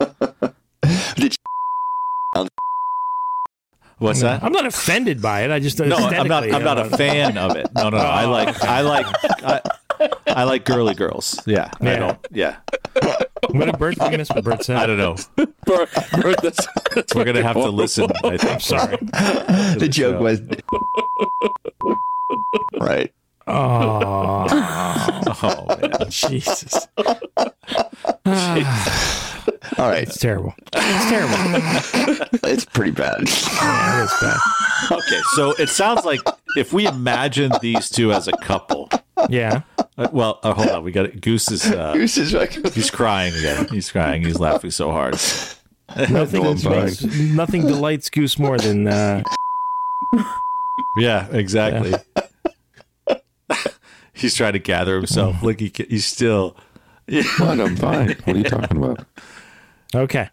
what's that? I'm not offended by it. I just No, I'm not. aesthetically, I'm not uh, a fan of it. No, no, no. I like. I like. I, I like girly girls. Yeah. I Yeah. don't. Yeah. What did Bert? I missed what Bert said. I don't know. Bert, Bert, that's- that's We're gonna have to listen. I think. I'm sorry. the joke was right. Oh, Oh man. Jesus. All right, It's terrible. It's terrible. it's pretty bad. Yeah, it's bad. Okay. So it sounds like if we imagine these two as a couple. Yeah. Uh, well, uh, hold on. We got it. Goose is. Uh, Goose is like, he's crying again. He's crying. He's laughing so hard. Nothing, That's makes, nothing delights Goose more than uh, Yeah. Exactly. He's trying to gather himself. Look, he, ca- he's still. What? I'm fine. What are you talking about? okay.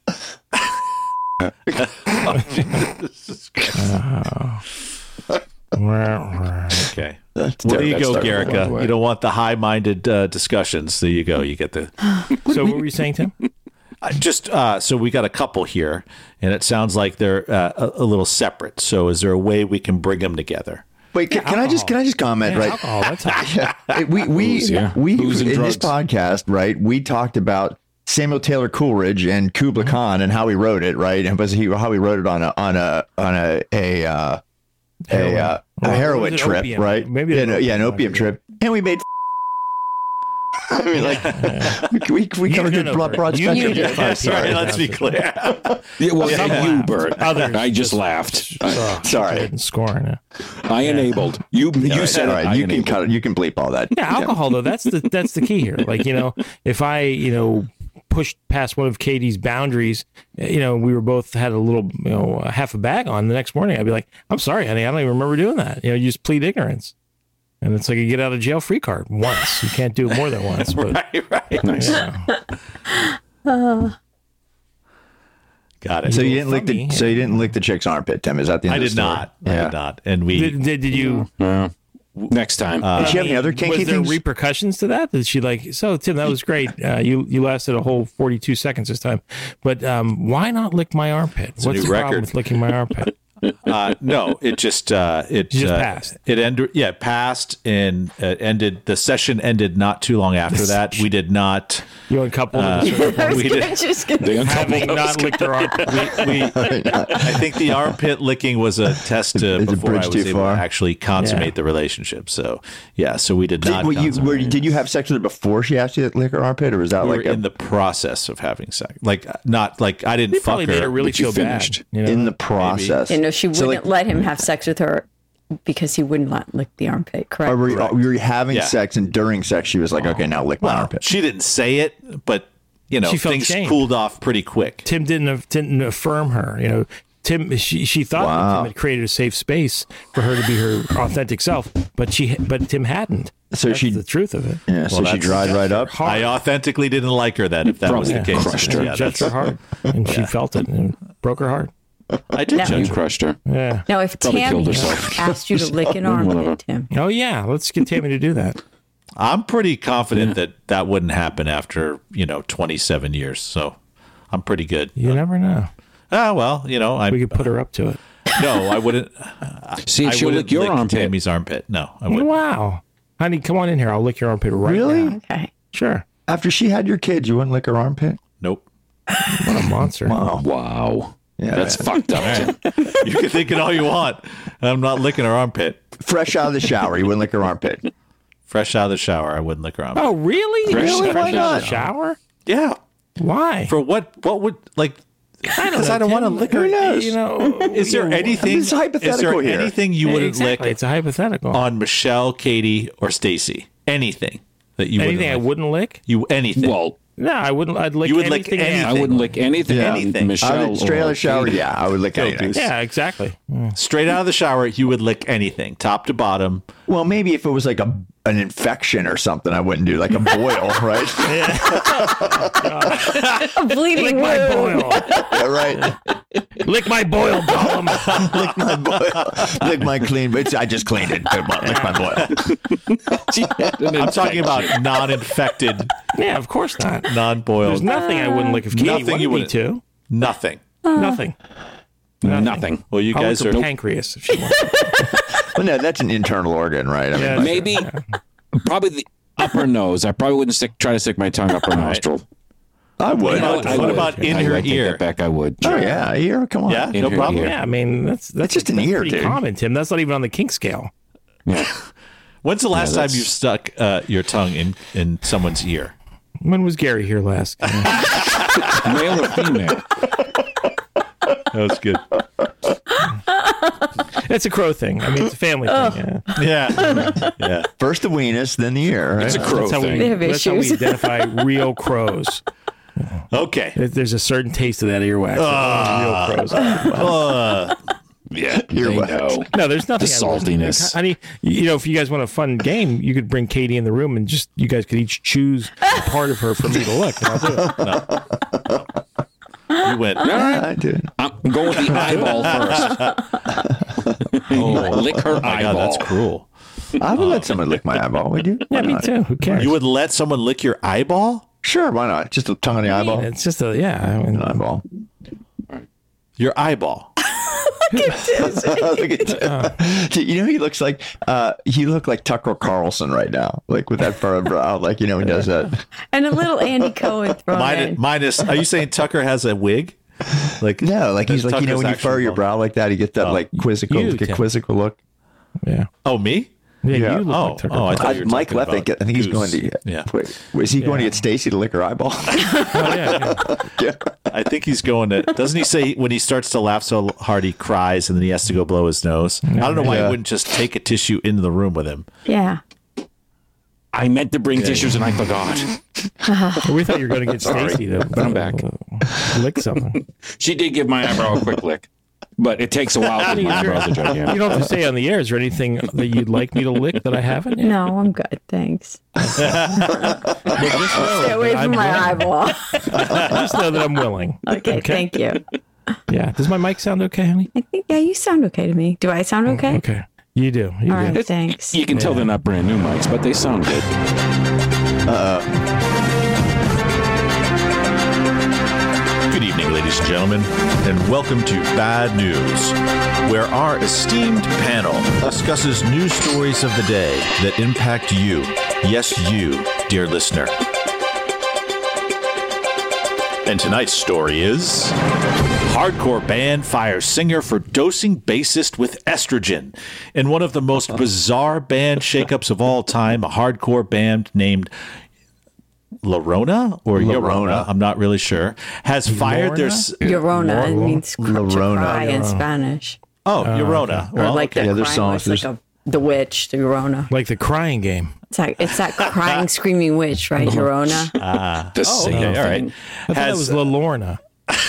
Okay. that's Well, there you that's go, terrible, by the Garrica. way. You don't want the high-minded uh, discussions. There you go. You get the So what were you saying, Tim? uh, just uh, so we got a couple here, and it sounds like they're uh, a, a little separate. So, is there a way we can bring them together? Wait, can, can I just can I just comment Yeah, right? alcohol. That's how. Hey, we we Booze, yeah. we Booze and in this drugs. podcast, right? We talked about Samuel Taylor Coleridge and Kubla Khan and how he wrote it, right? And was he how he wrote it on a on a on a a uh, a, uh, a Or heroin was it trip, opium? right? Maybe yeah, an no, yeah, an opium, opium I forget. trip, and we made. I mean, like we we, we You covered know, the broad, Bert. broad You spectrum. know, Yeah, sorry, let's be clear. Yeah, well, Some yeah, you, laughed. Bert. Others I just just- laughed. Oh, Sorry. didn't score. Yeah. I enabled. You you All right, said all it. right, I you can enabled. cut it. You can bleep all that. Yeah, alcohol though. That's the that's the key here. Like, you know, if I you know pushed past one of Katie's boundaries, you know, we were both had a little you know half a bag on. The next morning, I'd be like, "I'm sorry, honey, I don't even remember doing that." You know, you just plead ignorance, and it's like a get out of jail free card once. You can't do it more than once. But right, right. Nice. Got it. So you didn't lick funny. the so you didn't lick the chick's armpit, Tim? Is that the end I of the did story? not. I Yeah. did not. And we. did, did, did you? Well, next time. Did she have I any mean, other kinky was there things? repercussions to that? Did she like? So Tim, that was great. Uh, you you lasted a whole forty-two seconds this time. But um, why not lick my armpit? a What's new the problem record. with licking my armpit? Uh, no, it just uh, it You just uh, passed. It ended. Yeah, it passed and uh, ended. The session ended not too long after that. We did not. You uncoupled. Uh, I was we gonna, did. just gonna The uncoupled having not licked her armpit. We, I think the armpit licking was a test to It's a before I bridge was too able far. to actually consummate Yeah. the relationship. So yeah, so we did not. Did, were you, consummate were, it. did you have sex with her before she asked you to lick her armpit, or was that We were like a, in the process of having sex? Like not like I didn't They fuck probably made her her. really but you feel finished. bad. You know? in the process? you know, she So, wouldn't like, let him have sex with her because he wouldn't let lick the armpit. Correct. Or were you, were you having Yeah. sex, and during sex she was like, "Okay, now lick my Well, armpit." she didn't say it, but you know She felt things shamed. cooled off pretty quick. Tim didn't didn't affirm her. You know, Tim she she thought that Wow. Tim had created a safe space for her to be her authentic self, but she but Tim hadn't. So That's she- the truth of it. Yeah, so Well, she that's- dried right up. I authentically didn't like her then. If that was the Yeah. case, Crushed her. Yeah, Judged that's, her heart, and she felt it and broke her heart. I did No. judge You her. crushed her. Yeah. Now, if Probably Tammy killed herself. asked you to lick an Whatever. armpit, Tim, Oh yeah, let's get Tammy to do that. I'm pretty confident that that wouldn't happen after you know twenty-seven years. So I'm pretty good. You never know. Ah, well, you know, I We could put her up to it. no, I wouldn't. See, I if she'll wouldn't lick your lick armpit. Tammy's armpit. No, I wouldn't. Wow. Honey, come on in here. I'll lick your armpit right Really? now. Okay. Sure. After she had your kids, you wouldn't lick her armpit? Nope. What a monster. Wow. Wow. Yeah, That's man. fucked up. Tim. You can think it all you want. I'm not licking her armpit. Fresh out of the shower, you wouldn't lick her armpit. Fresh out of the shower, I wouldn't lick her armpit. Oh, really? Fresh- really? Why Fresh out of not? the shower? Yeah. Why? For what? What would like? Because I don't want to lick her. Who knows? You know, Is there anything? It's hypothetical is there here. anything you Yeah, wouldn't exactly. lick It's a hypothetical. on Michelle, Katie, or Stacy? Anything that you anything I wouldn't lick? wouldn't lick? You anything? Well, No, I wouldn't. I'd lick You would lick anything. anything. I wouldn't lick anything. Yeah. on Anything. Michelle. I would, straight out or of the shower, Katie. yeah, I would lick anything. Yeah, exactly. Straight out of the shower, you would lick anything, top to bottom. Well, maybe if it was like a an infection or something, I wouldn't do like a boil, right? A bleeding Lick my wound. boil. Yeah, right. Lick my boil, Gollum. Lick my boil. Lick my clean. It's, I just cleaned it. Lick my boil. I'm talking about non-infected, Yeah, of course not. non-boiled. There's nothing I wouldn't lick if Katie Nothing wanted you me wouldn't- to. Nothing. Nothing. Nothing. Well, you I'll guys lick are. her pancreas if she wants. Well, no, that's an internal organ, right? I mean, Yeah, like- Maybe, probably the upper nose. I probably wouldn't stick, try to stick my tongue up her nostril. I would. No, What I what would. about in I, her I take ear? that back. I would. Oh yeah, ear. Come on. Yeah, In no her problem. ear. Yeah, I mean that's that's just an that's ear, pretty dude. common, Tim. That's not even on the kink scale. Yeah. When's the last Yeah, time that's- you stuck uh, your tongue in, in someone's ear? When was Gary here last? Male or female? That was good. It's a crow thing. I mean, it's a family thing. Yeah. Yeah, yeah. First the weenus, then the ear. Right? It's a crow That's how we. thing. They have That's how we issues. identify real crows. Okay. There- There's a certain taste of that earwax. Ah. real crows. Uh, Yeah, they Earwax. know. No, there's nothing. The I wouldn't- saltiness. Honey, you know, if you guys want a fun game, you could bring Katie in the room and just you guys could each choose a part of her for me to look. And I'll do it. you went. I do. I'm going with the eyeball first. Oh, Lick her oh my eyeball. God, that's cruel. I would let someone lick my eyeball. Would you? Why Yeah, me not? too. Who cares? You would let someone lick your eyeball? Sure, why not? Just a tongue on the eyeball. It's just a yeah. I mean, An eyeball. Your eyeball. Look at you know he looks like uh he look like Tucker Carlson right now, like with that furrowed brow, like you know he does that. And a little Andy Cohen thrown Minus, in. minus. Are you saying Tucker has a wig? Like No, like he's like you know Tucker's when you actual furrow your bald. brow like that, he gets that Oh, like quizzical, you, like a Tim. quizzical look. yeah. Oh, me? Yeah, Yeah. you look Oh, like Tucker oh, I Carlson. thought I, you were Mike talking left. I think, about I think he's going Goose. to. Yeah. Wait, is he going to Yeah. get Stacy to lick her eyeball? Oh, yeah, yeah. I think he's going to. Doesn't he say when he starts to laugh so hard he cries and then he has to go blow his nose? I don't know why Yeah. he wouldn't just take a tissue into the room with him. Yeah. I meant to bring tissues and I forgot. We thought you were going to get Stacy to But I'm back. uh, lick something. She did give my eyebrow a quick lick, but it takes a while because my eyebrows are You gigantic. don't have to say on the air. Is there anything that you'd like me to lick that I haven't? yet? No, I'm good. Thanks. But just know Stay away that from I'm my willing. eyeball. Just know that I'm willing. Okay, thank you. Yeah. Does my mic sound okay, honey? I think, yeah, you sound okay to me. Do I sound okay? Okay. You do. You All do. right, thanks. You can tell they're not brand new mics, but they sound good. Good evening, ladies and gentlemen, and welcome to Bad News, where our esteemed panel discusses news stories of the day that impact you. Yes, you, dear listener. And tonight's story is hardcore band fires singer for dosing bassist with estrogen. In one of the most bizarre band shakeups of all time, a hardcore band named Llorona or Llorona, Llorona. I'm not really sure, has fired their... s- Llorona, it means cr- to Llorona. cry in Spanish. Oh, Llorona. Or Well, like okay. the Yeah, there's crying songs, witch, like a, the witch, the Llorona. Like the crying game. It's that, it's that crying, screaming witch, right, Llorona? The same Okay, all right. thing. I thought it was La Lorna.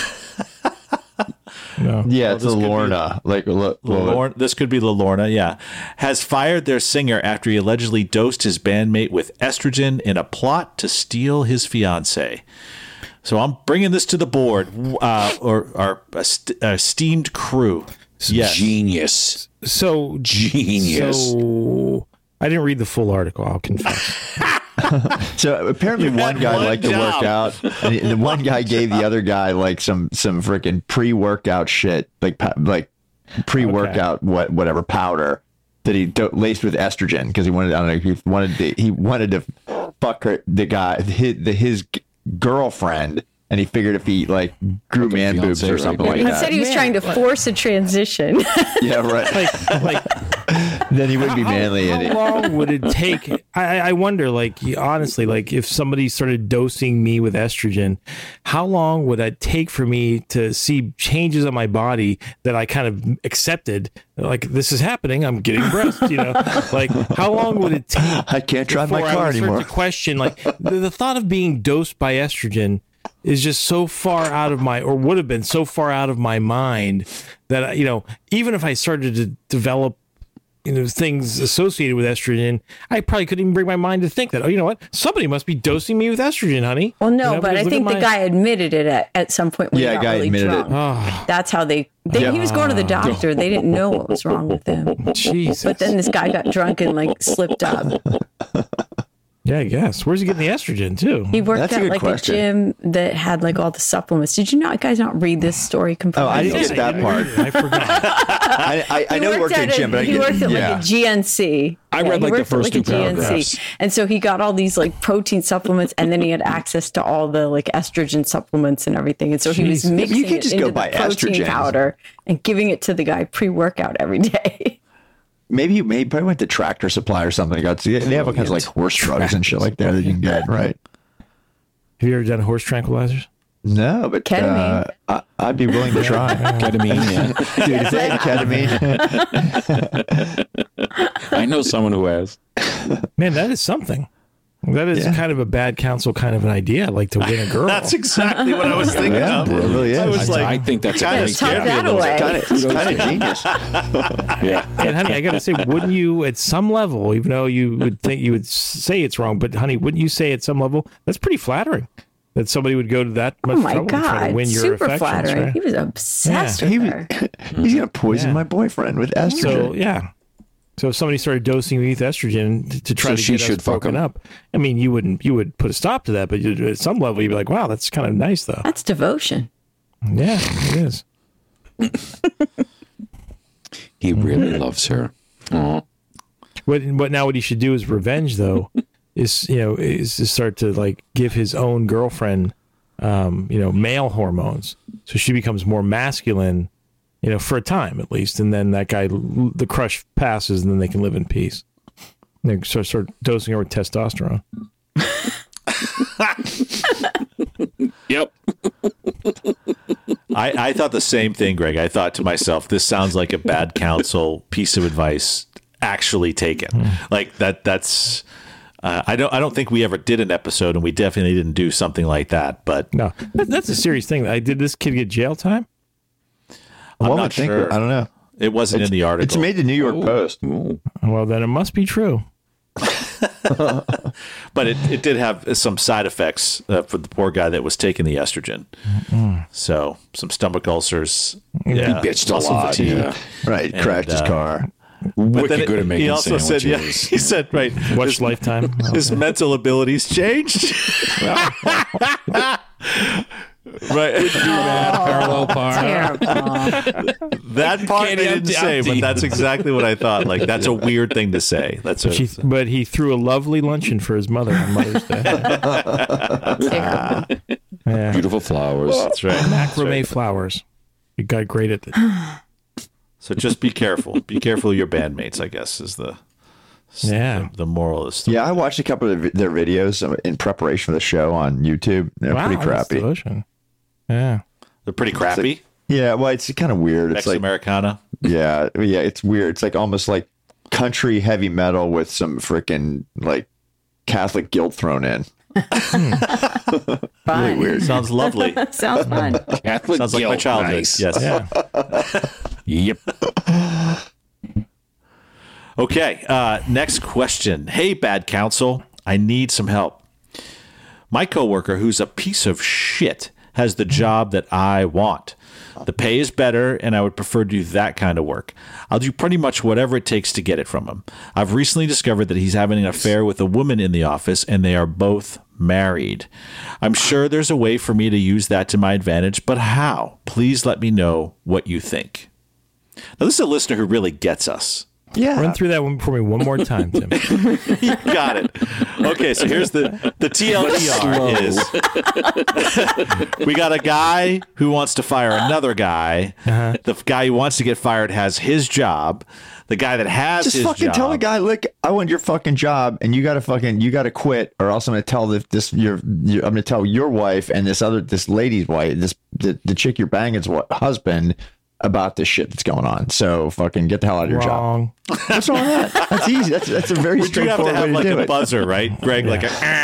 No. Yeah, it's a this could be- Lorna. Like look, Lorna, this could be Lorna, yeah, has fired their singer after he allegedly dosed his bandmate with estrogen in a plot to steal his fiancée. So I'm bringing this to the board, uh, or our est- esteemed crew. Yes. Genius. So Genius. So I didn't read the full article. I'll confess. So apparently one had guy one liked to job. work out, and the one guy gave the other guy like some some freaking pre-workout shit, like pa- like pre-workout what whatever powder that he do- laced with estrogen because he wanted. I don't know. He wanted to, he wanted to fuck her, the guy, his, the, his girlfriend, and he figured if he like grew man fiancé, boobs or right? something Yeah, like He that. said he was trying to force a transition. Yeah, right. Like, like Then he would be manly. How, and he, how long would it take? I, I wonder, like, honestly, like if somebody started dosing me with estrogen, how long would that take for me to see changes on my body that I kind of accepted? Like, this is happening. I'm getting breasts, you know, like how long would it take? I can't drive my before I car would start anymore. to question, like the, the thought of being dosed by estrogen is just so far out of my, or would have been so far out of my mind that, you know, even if I started to develop, you know, things associated with estrogen, I probably couldn't even bring my mind to think that, oh, you know what? Somebody must be dosing me with estrogen, honey. Well, no, You know, but I because look think at the my- guy admitted it at, at some point when Yeah, he got guy really admitted it. drunk. Oh, That's how they, they he was going to the doctor. They didn't know what was wrong with him. Jesus. But then this guy got drunk and like slipped up. Yeah, I guess. Where's he getting the estrogen, too? He worked That's a at good like question. a gym that had like all the supplements. Did you not guys not read this story completely? Oh, I didn't Yeah, get that I part. I forgot. I, I, I know he worked at a gym, but I he get- worked at yeah. like a G N C. I Yeah, read, he like, the worked at, first a two G N C. paragraphs. And so he got all these like protein supplements, and then he had access to all the like estrogen supplements and everything. And so he was Jeez. mixing You could it just into go the buy protein estrogen. powder and giving it to the guy pre-workout every day. Maybe he maybe probably went to Tractor Supply or something. Got they have all kinds of like horse drugs and shit like that that you can get, right? Have you ever done horse tranquilizers? No, but uh, Ketamine. I, I'd be willing to try. Ketamine, yeah. Dude, if they had ketamine, I know someone who has. Man, that is something. That is Yeah. kind of a bad counsel kind of an idea, like to win a girl. That's exactly what I was thinking yeah, of. it really is. I was I, like, I think that's a kinda great Tuck scared me that a little away. kind of it's kind of genius. Yeah. And honey, I gotta say, wouldn't you at some level, even though you would think you would say it's wrong, but honey, wouldn't you say at some level that's pretty flattering that somebody would go to that much Oh my trouble to try to God. win your Super affections, flattering. right? He was obsessed He with was, her. he's gonna poison Yeah. my boyfriend with estrogen. So yeah. So if somebody started dosing me with estrogen to, to try So to she get should us fuck broken him. up, I mean, you wouldn't you would put a stop to that, but you'd, at some level you'd be like, wow, that's kind of nice though. That's devotion. Yeah, it is. He really loves her. Aw. What what now? What he should do is revenge, though, is you know is to start to like give his own girlfriend, um, you know, male hormones, so she becomes more masculine, you know, for a time at least, and then that guy, the crush passes, and then they can live in peace. They start start dosing her with testosterone. Yep. I, I thought the same thing, Greg. I thought to myself, this sounds like a bad counsel piece of advice actually taken. Like that. That's. Uh, I don't. I don't think we ever did an episode, and we definitely didn't do something like that. But No, that, that's a serious thing. I did this kid get jail time? I'm Well, I not think sure. I don't know. It wasn't in the article. It's made the New York Post. Well, then it must be true. But it, it did have some side effects uh, for the poor guy that was taking the estrogen. So some stomach ulcers. Yeah, He bitched a muscle lot. fatigue. Yeah. Right, And, crashed his uh, car. But Wicked then it- good at making he also said, yeah, sandwiches. he said, right, Watch his, Lifetime. his mental abilities changed. Right. Parallel park. Terrible. That part Katie, they I'm didn't say, but empty. that's exactly what I thought. Like, that's a weird thing to say. That's a, She, but he threw a lovely luncheon for his mother on Mother's Day. Terrible. Yeah. Beautiful flowers. that's right. That's Macrame right. flowers. You got great at it. So just be careful. Be careful of your bandmates, I guess, is the Yeah. the, the moral of the story. Yeah, I watched a couple of their videos in preparation for the show on YouTube. They're Wow, pretty that's crappy. devotion. Yeah. They're pretty crappy. Yeah, well, it's kind of weird. It's Ex like, Americana. yeah, yeah, it's weird. It's like almost like country heavy metal with some freaking like Catholic guilt thrown in. Fun. weird. Sounds lovely. Sounds fun. Catholic Sounds like my guilt. childhood. Nice. Yes. Yeah. Yep. Okay. Uh, next question. Hey, bad counsel. I need some help. My coworker, who's a piece of shit, has the job that I want. The pay is better, and I would prefer to do that kind of work. I'll do pretty much whatever it takes to get it from him. I've recently discovered that he's having an affair with a woman in the office, and they are both married. I'm sure there's a way for me to use that to my advantage, but how? Please let me know what you think. Now, this is a listener who really gets us. Yeah. Run through that one for me one more time, Tim. You got it. Okay, so here's the the T L D R is we got a guy who wants to fire another guy. Uh-huh. The guy who wants to get fired has his job. The guy that has Just his fucking job, tell the guy, look, I want your fucking job, and you got to fucking, you got to quit, or else I'm going to tell this, this your, your, I'm going to tell your wife and this other, this lady's wife, this the, the chick you're banging's what husband about this shit that's going on. So fucking get the hell out of your Wrong. job. What's wrong with that? That's easy. That's that's a very Would you have straightforward to have way like to do a it. buzzer, right, Greg? Yeah. Like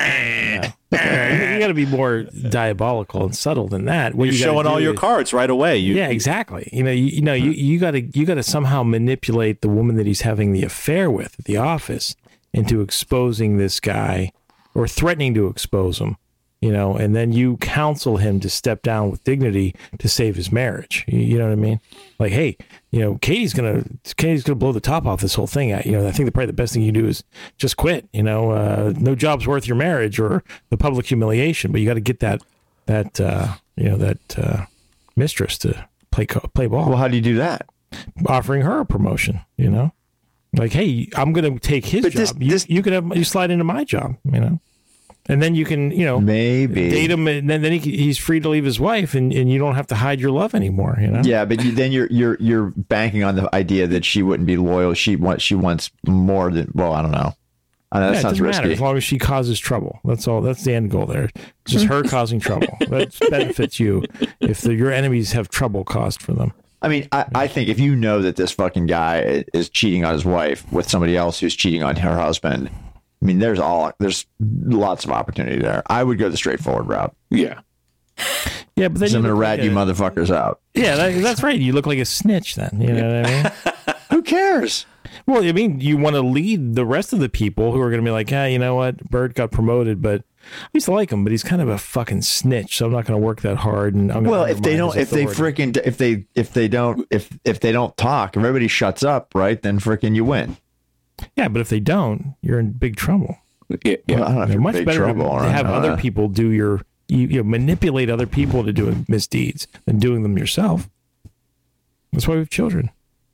a. You got to be more diabolical and subtle than that. What You're you gotta showing all do your is- cards right away. You, Yeah, exactly. You know, you, you know, you you got to you got to somehow manipulate the woman that he's having the affair with at the office into exposing this guy or threatening to expose him. You know, and then you counsel him to step down with dignity to save his marriage. You, you know what I mean? Like, hey, you know, Katie's gonna Katie's gonna blow the top off this whole thing. I, you know, I think the probably the best thing you do is just quit. You know, uh, no job's worth your marriage or the public humiliation. But you got to get that that uh, you know that uh, mistress to play co- play ball. Well, how do you do that? Offering her a promotion. You know, like, hey, I'm gonna take his But job. this- you, this- you could have you slide into my job. You know. And then you can, you know, Maybe. date him, and then, then he, he's free to leave his wife, and, and you don't have to hide your love anymore. You know? Yeah, but you, then you're you're you're banking on the idea that she wouldn't be loyal. She wants she wants more than. Well, I don't know. I know that Yeah, it sounds doesn't matter risky. as long as she causes trouble. That's all. That's the end goal there. It's just her causing trouble. That benefits you if the, your enemies have trouble caused for them. I mean, I, I think if you know that this fucking guy is cheating on his wife with somebody else who's cheating on her husband, I mean, there's all there's lots of opportunity there. I would go the straightforward route. Yeah. Yeah, but then I'm you going to look rat like you a- motherfuckers out. Yeah, that, that's right. You look like a snitch then. You know what I mean? Who cares? Well, I mean, you want to lead the rest of the people who are going to be like, ah, you know what? Bert got promoted, but I used to like him, but he's kind of a fucking snitch, so I'm not going to work that hard. And I'm gonna Well, if they undermine don't, his if they authority. freaking, if they, if they don't, if if they don't talk, if everybody shuts up, right? Then freaking you win. Yeah, but if they don't, you're in big trouble. Yeah. yeah. Well, I don't know if They're you're much big better trouble to, or to have not. other people do your you, you know, manipulate other people to doing misdeeds than doing them yourself. That's why we have children.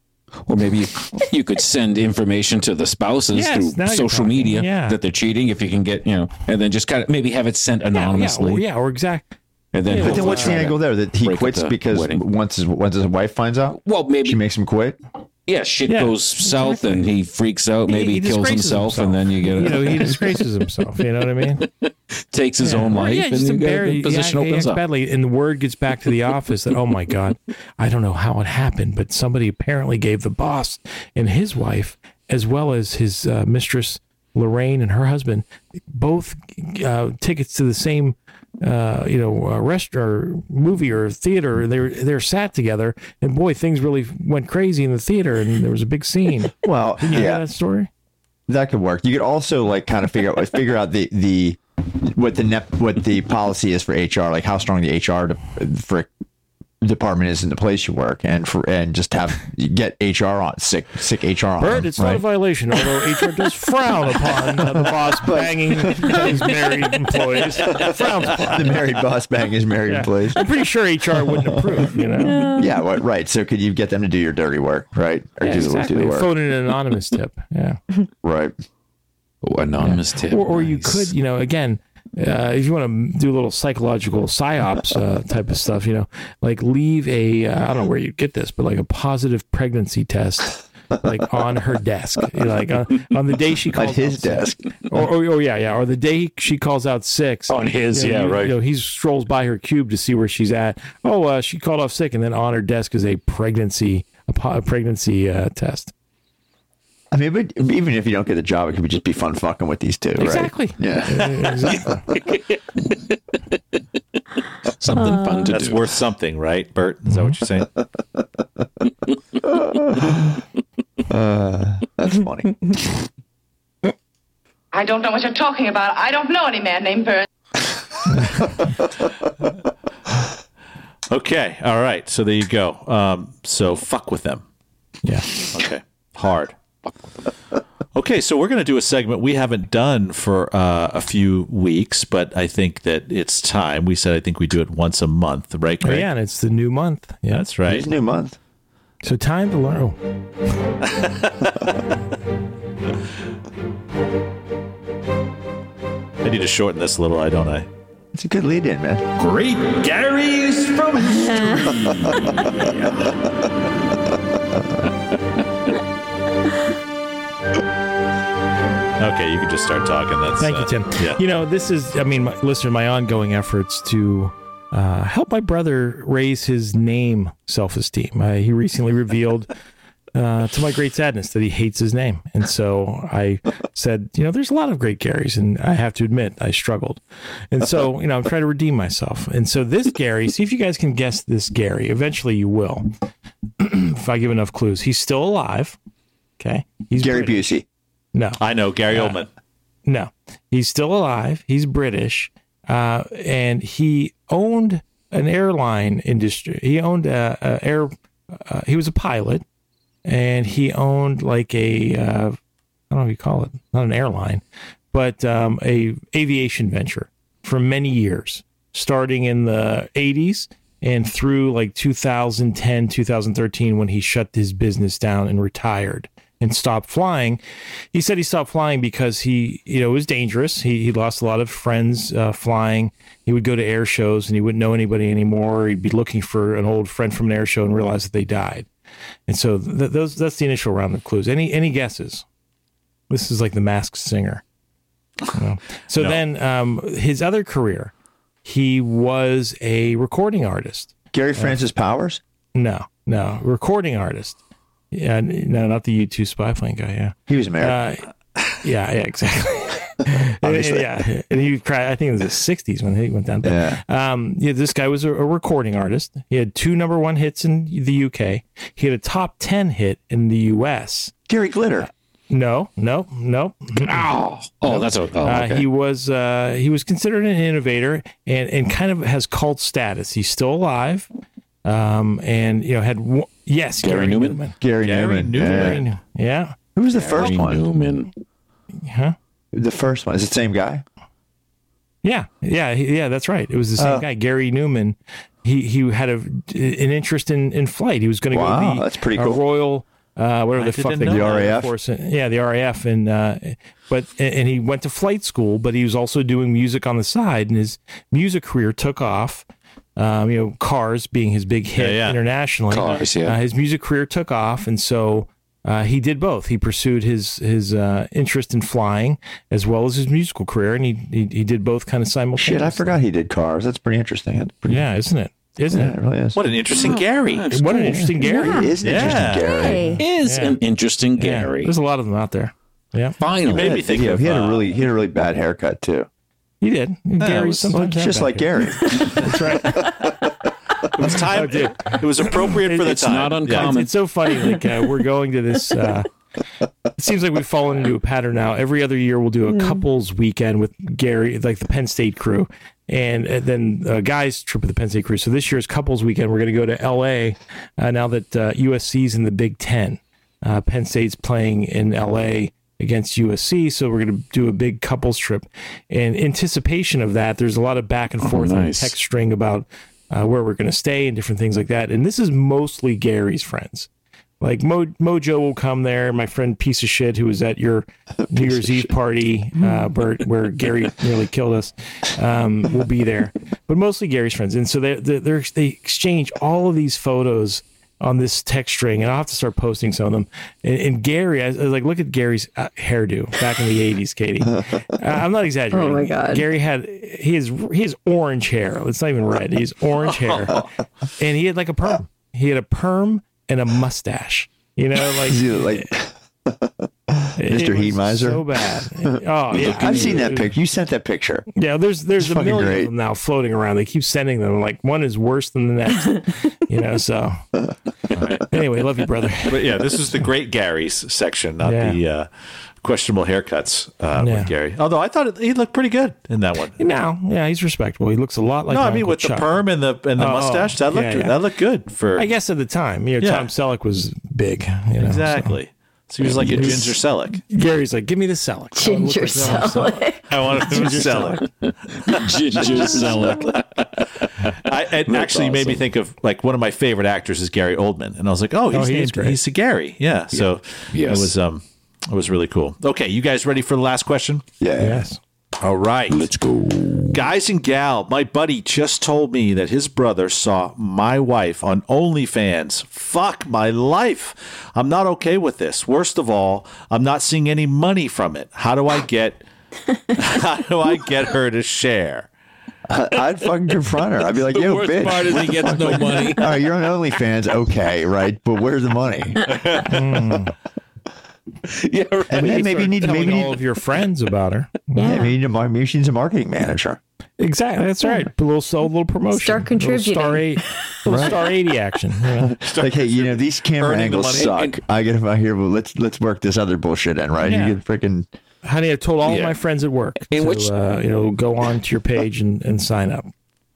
Or maybe you, you could send information to the spouses Yes, now through you're social talking. media Yeah. that they're cheating if you can get, you know, and then just kind of maybe have it sent Yeah, anonymously. yeah, or, yeah, or exact. And then Yeah, But hopefully then what's the try to angle there? That he break up quits the because wedding. once his once his wife finds out, Well, maybe she makes him quit. yeah, shit Yeah, goes south and he freaks out. Maybe he, He kills disgraces himself, and then you get You it. know, he disgraces himself. You know what I mean? takes his Yeah. own Or, life, yeah, and just you get embarrass- the position yeah, he opens acts up. badly, and the word gets back to the office that, oh my God, I don't know how it happened, but somebody apparently gave the boss and his wife, as well as his uh, mistress Lorraine and her husband, both uh, tickets to the same, uh, you know, uh, restaurant, or movie, or theater. They were they're sat together, and boy, things really went crazy in the theater, and there was a big scene. Well, Did you hear yeah, that story? that could work. You could also like kind of figure out figure out the the what the net what the policy is for H R, like how strong the H R de, for department is in the place you work, and for and just have you get H R on sick sick H R on. Bert, them, it's not a right? violation, although H R does frown upon uh, the boss banging his married employees. Frowns upon. The married boss bang his married Yeah. employees. I'm pretty sure H R wouldn't approve, you know? Yeah, what, right. So could you get them to do your dirty work, right? Or Yeah, do, the, do exactly. the work, Phone in an anonymous tip. Yeah. right? Oh, anonymous tip. Or, or you Nice. could, you know, again, uh, if you want to do a little psychological psyops uh, type of stuff, you know, like leave a, uh, I don't know where you get this, but like a positive pregnancy test, like on her desk, you know, like on, on the day she calls At his out sick. desk. Or, or, or yeah, yeah, or the day she calls out sick. On his, you know, yeah, you- right. You know, he strolls by her cube to see where she's at. Oh, uh, she called off sick, and then on her desk is a pregnancy, a, po- a pregnancy uh, test. I mean, but even if you don't get the job, it could just be fun fucking with these two, right? Exactly. Yeah. Exactly. Something fun to That's do. worth something, right, Bert? Is that what you're saying? Uh, that's funny. I don't know what you're talking about. I don't know any man named Bert. Okay, all right. So there you go. Um, so fuck with them. Yeah. Okay, hard. Okay, so we're going to do a segment we haven't done for uh, a few weeks, but I think that it's time. We said I think we do it once a month, right, Oh, Craig? yeah, and it's the new month. Yeah. That's right. It's a new month. So time to learn. Oh. I need to shorten this a little, I don't I? It's a good lead in, man. Great Gary's from Okay, you can just start talking. That's Thank uh, you, Tim. Yeah. You know, this is, I mean, my, listen, my ongoing efforts to uh, help my brother raise his name self-esteem. Uh, he recently revealed, uh, to my great sadness, that he hates his name. And so I said, you know, there's a lot of great Garys, and I have to admit, I struggled. And so, you know, I'm trying to redeem myself. And so this Gary, see if you guys can guess this Gary. Eventually you will, if I give enough clues. He's still alive. Okay. He's Gary British. Busey. No. I know, Gary Uh, Oldman. No, he's still alive. He's British, uh, and he owned an airline industry. He owned a, a air. Uh, he was a pilot, and he owned like a uh, I don't know what you call it, not an airline, but um, a aviation venture for many years, starting in the eighties and through like two thousand ten, two thousand thirteen, when he shut his business down and retired and stopped flying. He said he stopped flying because he, you know, it was dangerous. He he lost a lot of friends uh, flying. He would go to air shows and he wouldn't know anybody anymore. He'd be looking for an old friend from an air show and realize that they died. And so th- those that's the initial round of clues. Any any guesses? This is like The Masked Singer. You know? So No. then um, his other career, he was a recording artist. Gary Francis Powers? No, no, recording artist. Yeah, no, not the U two spy plane guy. Yeah, He was married. uh, yeah, yeah, exactly. Obviously. Yeah, and he cried. I think it was the sixties when he went down. But, Yeah. um, yeah, this guy was a, a recording artist. He had two number one hits in the U K. He had a top ten hit in the U S. Gary Glitter. No, no, no. Oh, oh, that's a, oh, Uh, okay. he was uh, he was considered an innovator and, and kind of has cult status. He's still alive, um, and you know had one, yes, Gary Newman? Gary, Gary Newman. Newman. Yeah. Yeah, Who was the first Gary one? Newman. huh? The first one. Is it the same guy? Yeah, yeah, he- yeah. That's right. It was the same Oh. guy, Gary Newman. He he had a an interest in, in flight. He was going to Wow, go to the that's pretty uh, cool. Royal, uh, whatever I the fuck didn't they know call that. it, The R A F? Force. Yeah, the R A F, and uh, but and he went to flight school, but he was also doing music on the side, and his music career took off. Um, you know, Cars being his big hit Yeah, yeah. internationally. Cars, yeah. Uh, his music career took off, and so uh, he did both. He pursued his his uh, interest in flying as well as his musical career, and he he, he did both kind of simultaneously. Shit, I forgot he did Cars. That's pretty interesting. That's pretty, Yeah, isn't it? Isn't yeah, it? it really is. What an interesting Gary. What an interesting Gary. He is an Yeah. interesting Gary. Hey. Is Yeah. an interesting Yeah, Gary. there's a lot of them out there. Yeah, Finally. Made me think Yeah, of, he had a uh, really he had a really bad haircut too. he did. Gary was- sometimes had Just that like hair. Gary. That's right. It was time. it, it was appropriate for the It's time. not Yeah. uncommon. It's, it's so funny. Like uh, we're going to this. Uh, it seems like we've fallen into a pattern now. Every other year, we'll do a couples weekend with Gary, like the Penn State crew, and, and then a guys trip with the Penn State crew. So this year's couples weekend, we're going to go to L A. Uh, now that uh, U S C's in the Big Ten, uh, Penn State's playing in L A against U S C, so we're going to do a big couples trip. In anticipation of that, there's a lot of back and forth on the nice. text string about uh, where we're going to stay and different things like that. And this is mostly Gary's friends. Like Mo, Mojo will come there. My friend Piece of Shit, who was at your New Year's Eve party, uh, Bert, where Gary nearly killed us, um, will be there. But mostly Gary's friends. And so they they they exchange all of these photos on this text string, and I'll have to start posting some of them. And, and Gary, I was like, look at Gary's uh, hairdo back in the eighties, Katie. Uh, I'm not exaggerating. Oh, my God. Gary had he has he has orange hair. It's not even red. He's orange hair, and he had like a perm. He had a perm and a mustache. You know, like Is he like it Mister was Heat Miser? So bad. Oh yeah, I've seen that It- picture. You sent that picture. Yeah, there's there's It's a fucking million great. of them now floating around. They keep sending them. Like one is worse than the next. You know. So anyway, love you, brother. But yeah, this is the great Gary's section, not Yeah. the uh, questionable haircuts uh, Yeah. with Gary. Although I thought it, he looked pretty good in that one. Now, yeah, he's respectable. He looks a lot like no, my I mean Uncle with Chuck. the perm and the and the Oh, mustache, that looked yeah, yeah. that looked good for I guess at the time, you know, Yeah. Tom Selleck was big. You know, exactly. So he was like a Ginger Selleck. so. Gary's like, give me the Selleck. Ginger Selleck. salad. I wanted to Ginger Selleck. Ginger Selleck. I, it That's actually made me awesome. think of like one of my favorite actors is Gary Oldman, and I was like, oh, he's Oh, he is named, great. he's a Gary, yeah. So Yes. it was um, it was really cool. Okay, you guys ready for the last question? Yeah. Yes. All right, Let's go. guys and gal. My buddy just told me that his brother saw my wife on OnlyFans. Fuck my life. I'm not okay with this. Worst of all, I'm not seeing any money from it. How do I get? How do I get her to share? I'd fucking confront her. I'd be like, The yo, worst bitch. part is he gets no money. All right, you're on OnlyFans. Okay, right. But where's the money? Yeah, right. And then maybe you need to Telling maybe you all need, of your friends about her. yeah, maybe you need to, mar- maybe she's a marketing manager. Exactly. That's right. A little so, a little promotion. Start A little Star contributing. eight, little Star eighty action. You know? Like, hey, you know, these camera earning the angles money. suck. And- I get him out here, but let's let's work this other bullshit in, right? Yeah. You get freaking. Honey, I told all Yeah. my friends at work In to which- uh, you know go on to your page and, and sign up.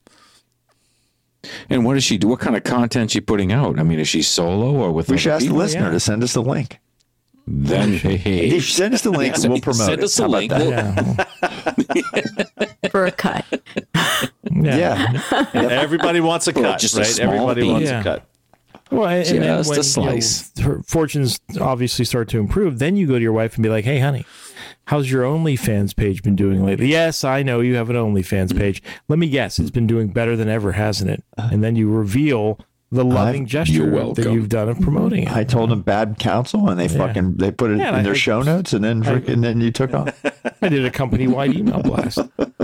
And what does she do? What kind of content she putting out? I mean, is she solo or with We other should ask the people? listener yeah. to send us the link. Then hey, hey. If you send us the link, Yes, we'll promote send it. us the How about link. that? Yeah. For a cut. yeah. Yeah. Everybody wants a Well, cut, just a right? small Everybody piece. wants Yeah. a cut. Well, and, and then Just when a slice. You know, her fortunes obviously start to improve, then you go to your wife and be like, "Hey, honey, how's your OnlyFans page been doing lately?" "Yes, I know you have an OnlyFans page. Let me guess, it's been doing better than ever, hasn't it?" And then you reveal the loving I've- gesture You're that welcome. you've done of promoting it. I told them bad counsel, and they fucking they put it Yeah, and in I their think- show notes, and then freaking then you took off. I did a company-wide email blast.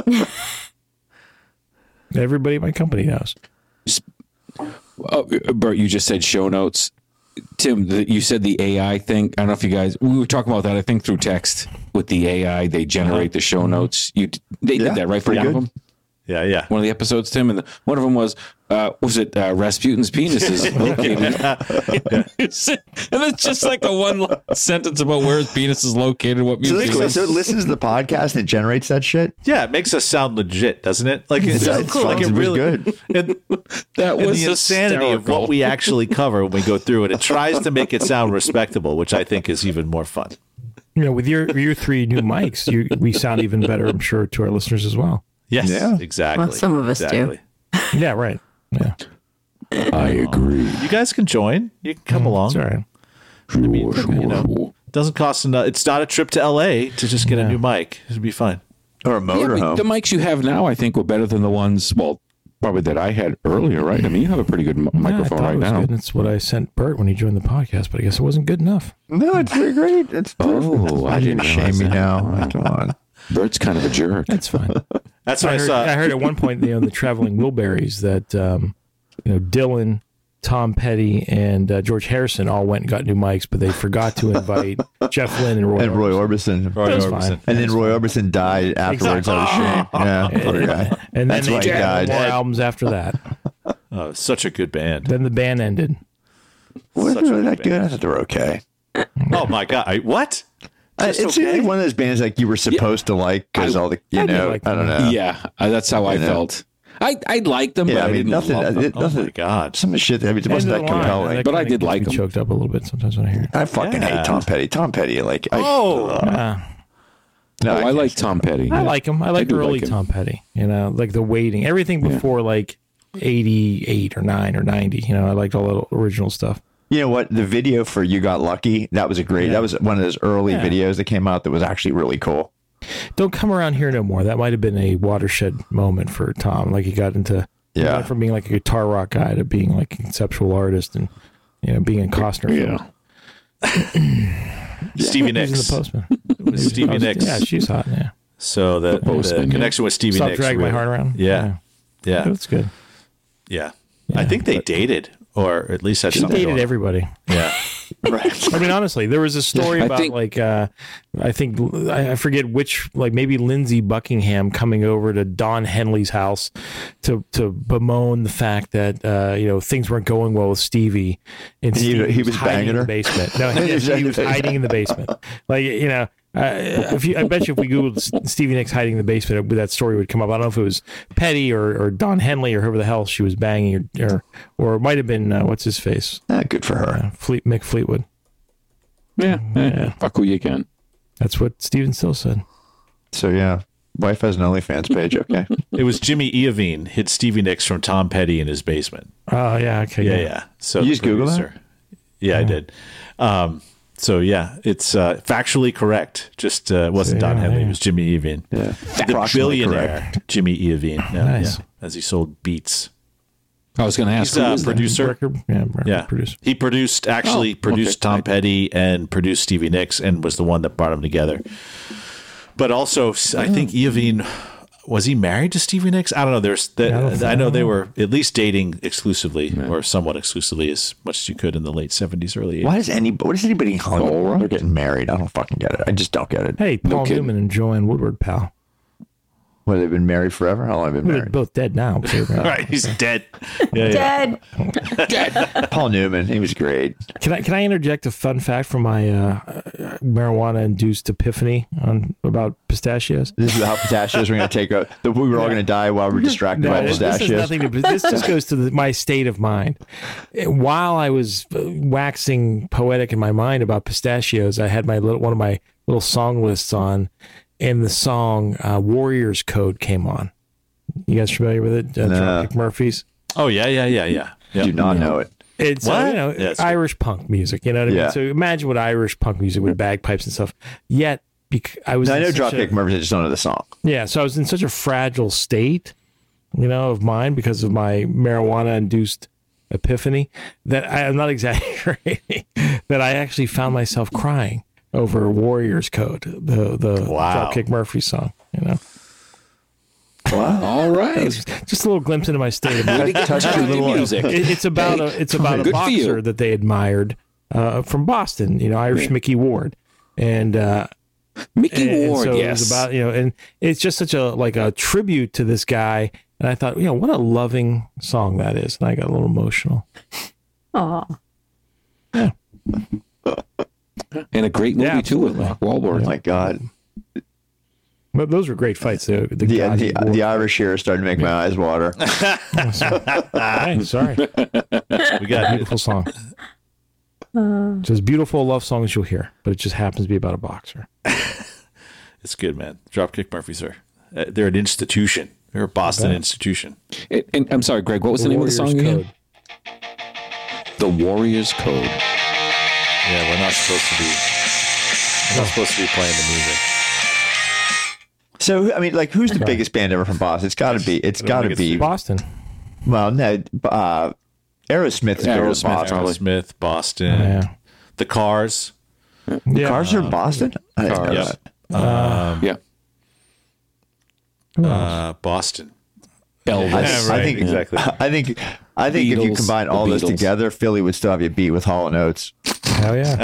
Everybody at my company knows. Oh, Bert, you just said show notes. Tim, the, you said the A I thing. I don't know if you guys, we were talking about that, I think, through text with the A I. They generate the show notes. You They Yeah, did that, right? For pretty one good. of them? Yeah, yeah. One of the episodes, Tim, and the, one of them was, uh, was it uh, Rasputin's penis is located? And it's just like a one sentence about where his penis is located, what So, museum. this, so it listens to the podcast and it generates that shit. Yeah, it makes us sound legit, doesn't it? Like it's, Yeah, it's it's like it fucking really good. And, That and was the insanity of hysterical. what we actually cover when we go through it. It tries to make it sound respectable, which I think is even more fun. You know, with your your three new mics, you, we sound even better, I'm sure, to our listeners as well. Yes, Yeah. exactly. Well, some of us do. exactly. Yeah, right. Yeah, I agree. You guys can join. You can come along. it's all right. Sure, sure, you know, sure. It doesn't cost enough. It's not a trip to L A to just get a Yeah. new mic. It'd be fine. Or a Yeah, motorhome. but the mics you have now, I think, were better than the ones, well, probably that I had earlier, right? I mean, you have a pretty good m- Yeah, I microphone thought right it was now. good. That's what I sent Bert when he joined the podcast, but I guess it wasn't good enough. No, it's pretty great. It's Oh, I I didn't didn't shame realize me that. now. Come on. Bert's kind of a jerk. That's fine. That's what I I, heard, saw. I heard at one point, you know, the Traveling Wilburys that, um, you know, Dylan, Tom Petty, and uh, George Harrison all went and got new mics, but they forgot to invite Jeff Lynne and Roy. And Roy Orbison. Orbison. Roy That's Orbison. fine. And then Roy Orbison died afterwards out of shame. Yeah, poor guy. And then That's they why he did died. more albums after that. Oh, such a good band. Then the band ended. Was Such it a really good that good? I thought they were okay. Oh my god! I, what? Uh, Just It seemed okay? like one of those bands like you were supposed to like because all the, you I did know, like I don't them. know. Yeah, uh, that's how I know. felt. I, I liked them, Yeah, but I I, mean, didn't nothing. love them. It, Oh nothing my god! some of the shit, I mean, it wasn't that End of the line. compelling. That But I kinda did gets like me 'em. choked up a little bit sometimes when I hear it. I fucking Yeah. hate Tom Petty. Tom Petty, like, I, Oh, Uh, no, Oh, I can't like stand Tom Petty. I like him. I like do early like him. Tom Petty. You know, like the waiting, everything before like eighty-eight or nine or ninety. You know, I liked all the original stuff. You know what? The video for "You Got Lucky" that was a great. That was one of those early Yeah. videos that came out that was actually really cool. Don't come around here no more. That might have been a watershed moment for Tom. Like he got into he Yeah. went from being like a guitar rock guy to being like a conceptual artist and you know being in Costner. Yeah. Stevie He was in Nicks. the Postman. Stevie Nicks. Yeah, she's hot. Yeah. So the, the Postman, yeah. connection with Stevie Stop Nicks. dragging really- my heart around. Yeah, yeah, That's good. yeah. I think they dated, or at least had She something. dated going on. everybody. Yeah. Right. I mean, honestly, there was a story I about think- like uh, I think I I forget which, like maybe Lindsey Buckingham coming over to Don Henley's house to to bemoan the fact that uh, you know things weren't going well with Stevie, and he- Stevie he was hiding banging in her? the basement. No, he, he was hiding in the basement. Like you know, uh, if you, I bet you if we googled S- Stevie Nicks hiding in the basement, it, that story would come up. I don't know if it was Petty or, or Don Henley or whoever the hell she was banging, or or, or it might have been uh, what's his face, Ah, good for her. uh, Fleet Mick Fleetwood. Yeah. yeah. Fuck who you can. That's what Steven Still said. So yeah, wife has an OnlyFans page. Okay. It was Jimmy Iovine hid Stevie Nicks from Tom Petty in his basement. Oh yeah, okay. Yeah, yeah. So You the just Google that? producer- Yeah, I did. Um, so yeah, it's uh, factually correct. Just uh, it wasn't So, Don yeah, Henley. yeah. It was Jimmy Iovine. Yeah. The Approximately billionaire correct. Jimmy Iovine. Yeah, Nice. yeah, as he sold beats. I was going to ask He's who a was that? producer. Record, yeah, record Yeah, producer. he produced actually Oh, produced okay. Tom Petty and produced Stevie Nicks and was the one that brought them together. But also, I think Iovine, was he married to Stevie Nicks? I don't know. There's the, Yeah, I don't I know know. they were at least dating exclusively or somewhat exclusively as much as you could in the late seventies, early eighties. Why does any what does anybody in Hollywood? They're getting married. I don't fucking get it. I just don't get it. Hey, Paul kidding. Newman and Joanne Woodward, pal. Well, they've been married forever. How long have they been They're married? both dead now. So, uh, Right, he's dead. Yeah, yeah. Dead. Paul Newman. He was great. Can I can I interject a fun fact from my uh, marijuana induced epiphany on about pistachios? This is how pistachios were going to take out. We were all going to die while we were distracted by this, this has pistachios. nothing to. This just goes to the, my state of mind. While I was uh, waxing poetic in my mind about pistachios, I had my little one of my little song lists on, and the song uh, "Warriors Code" came on. You guys familiar with it? Uh, No. Dropkick Murphys. Oh yeah, yeah, yeah, yeah. yeah. Do not know it. It's uh, What? you know Yeah, it's good. Irish punk music. You know what I Yeah. mean? So imagine what Irish punk music with bagpipes and stuff. Yet, bec- I was I in know such a- Dropkick Murphys. I just don't know the song. Yeah, so I was in such a fragile state, you know, of mind because of my marijuana-induced epiphany that I, I'm not exaggerating. That I actually found myself crying over Warriors Code, the the Wow. Dropkick Murphy song. You know, All right. just a little glimpse into my state of mind. Touched your little music. It, it's about a it's about a Good for you. boxer that they admired uh, from Boston. You know, Irish Mickey Ward, and. Uh, Mickey and, and Ward, so yes. it was about, you know, and it's just such a like a tribute to this guy. And I thought, you know, what a loving song that is. And I got a little emotional. Aw. and a great movie, Yeah, too, with absolutely. Mark Wahlberg. Oh my God. But those were great fights. The, the, The, God the, War- the Irish here is starting to make my eyes water. Hey, sorry. We got Beautiful song. It's as beautiful a love song as you'll hear, but it just happens to be about a boxer. it's good, man. Dropkick Murphys are uh, they're an institution. They're a Boston bet. institution. And, and I'm sorry, Greg, what was the, name of the song Warriors again? The Warriors Code. Yeah, we're not supposed to be. We're not supposed to be playing the music. So, I mean, like, who's the biggest band ever from Boston? It's got to be. It's don't got to think it's be. Boston. Well, no. Uh, Aerosmith is bigger than Aerosmith, Boston. probably. Aerosmith, Boston, Yeah. the Cars. Yeah. Cars are in Boston? I didn't know Yep. that. Yeah. Uh, Boston. Elvis. I, Yeah, think- right, I think exactly. I think. I think if you Beatles, combine the all this Beatles. together, Philly would still have you beat with Hall and Oates. Hell yeah.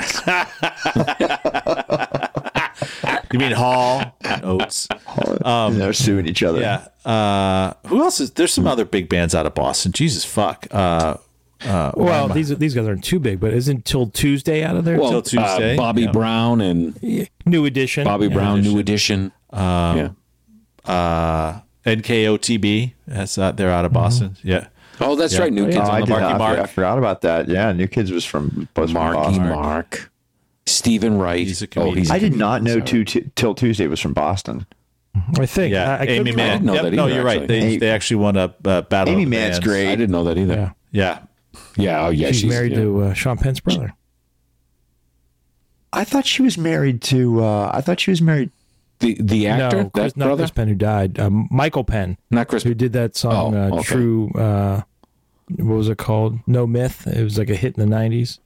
You mean Hall and Oates? and they're suing each other. Yeah. Uh, who else is? There's some other big bands out of Boston. Jesus fuck. Uh, Well, these these guys aren't too big, but isn't Till Tuesday out of there? Well, Till Tuesday, uh, Bobby yeah. Brown and New Edition. Bobby Yeah. Brown, New Edition. yeah. uh, N K O T B. That's uh, they're out of Boston. Yeah. Oh, that's Yeah. right. New Oh, Kids Oh, on I, the did Marky not, I Mark. forgot- Mark. I forgot about that. Yeah, New Kids was from, was from Marky Boston. Mark. Stephen Wright. He's a oh, comedian. he's I did not know two, t- Till Tuesday was from Boston. I think. Yeah. I, I Amy could- Mann. didn't know Yep, that no, either, you're right. actually. They Amy- they actually won a uh, battle. Amy of the Mann's Bands. great. I didn't know that either. Yeah. Yeah. Yeah. Oh, yeah. She's, married yeah. to uh, Sean Penn's brother. I thought she was married to. Uh, I thought she was married. the the actor. No, Chris, that not brother. Chris Penn who died. Um, Michael Penn, Not Chris. who did that song, Oh, uh, okay. True. Uh, what was it called? No Myth. It was like a hit in the nineties.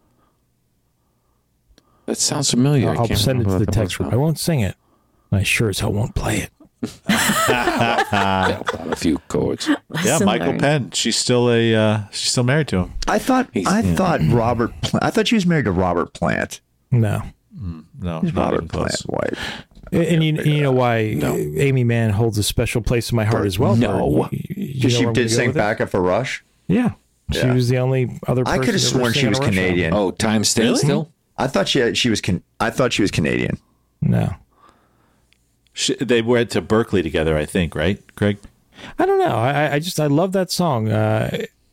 That sounds familiar. I I'll can't send it to remember the what that text was room. I won't sing it. I sure as hell won't play it. Yeah, a few chords. Yeah. Awesome, Michael Larry. Penn. She's still a. Uh, she's still married to him. I thought. He's- I yeah. thought Robert. Pl- I thought she was married to Robert Plant. No. No, not even Robert close. Plant, white. And, and you, you know why Amy Mann holds a special place in my heart as well? No. Bert? You- you know Because she where I'm did gonna go sing with it? backup for Rush. Yeah. She Yeah. was the only other I person could have to ever sworn sing she on was a Rush Canadian. Oh, time stands still. I thought she had, she was. Can, I thought she was Canadian. album. No. She, they went to Berkeley together, I think. Right, Greg? I don't know. I, I just I love that song. Uh,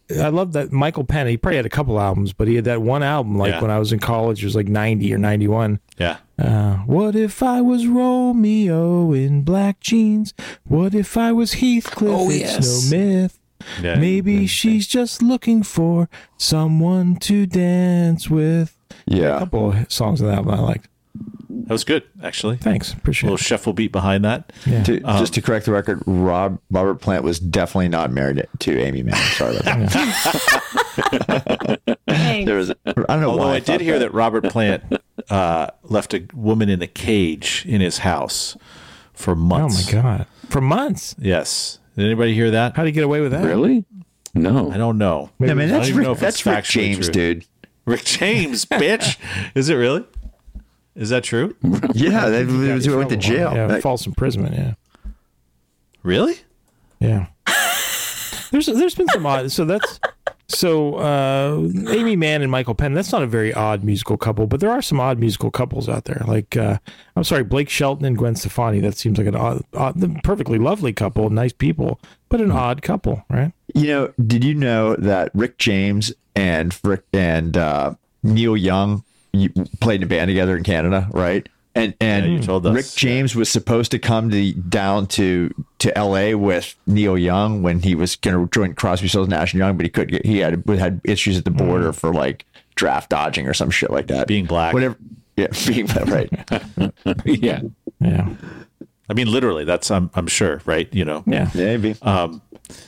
I love that Michael Penn. He probably had a couple albums, but he had that one album. Like Yeah. when I was in college, it was like ninety or ninety-one. Yeah. Uh, what if I was Romeo in black jeans? What if I was Heathcliff? Oh, it's yes. no myth. Yeah. Maybe she's just looking for someone to dance with. A Yeah. couple of songs of that album I liked. That was good, actually. Thanks, A appreciate little it. shuffle beat behind that. Yeah. To, just to correct the record, Rob Robert Plant was definitely not married to Amy Mann. Sorry about that. Thanks. There was, I don't know Although why I did hear that Robert Plant uh, left a woman in a cage in his house for Oh months. my god, for months. Yes. Did anybody hear that? How do you get away with that? Really? No. I don't know. I mean, I that's don't even know Rick, if it's that's Rick factually James, true. dude. Rick James, bitch. Is it really? Is that true? Yeah, they, they went to jail. Yeah, Like, false imprisonment. Yeah. Really? Yeah. There's there's been some odd. So that's so uh, Amy Mann and Michael Penn. That's not a very odd musical couple, but there are some odd musical couples out there. Like uh, I'm sorry, Blake Shelton and Gwen Stefani. That seems like an odd, odd perfectly lovely couple, nice people, but an odd couple, right? You know, did you know that Rick James and Rick and uh, Neil Young you- played in a band together in Canada, right? And and Yeah, you told us. Rick James was supposed to come to down to to L A with Neil Young when he was going to join Crosby, Stills, Nash and Young, but he couldn't get. He had had issues at the border for like draft dodging or some shit like that. Being black. whatever. Yeah, being right. Yeah. Yeah. I mean, literally, that's, I'm, I'm sure, right? You know? Yeah. Maybe. Um,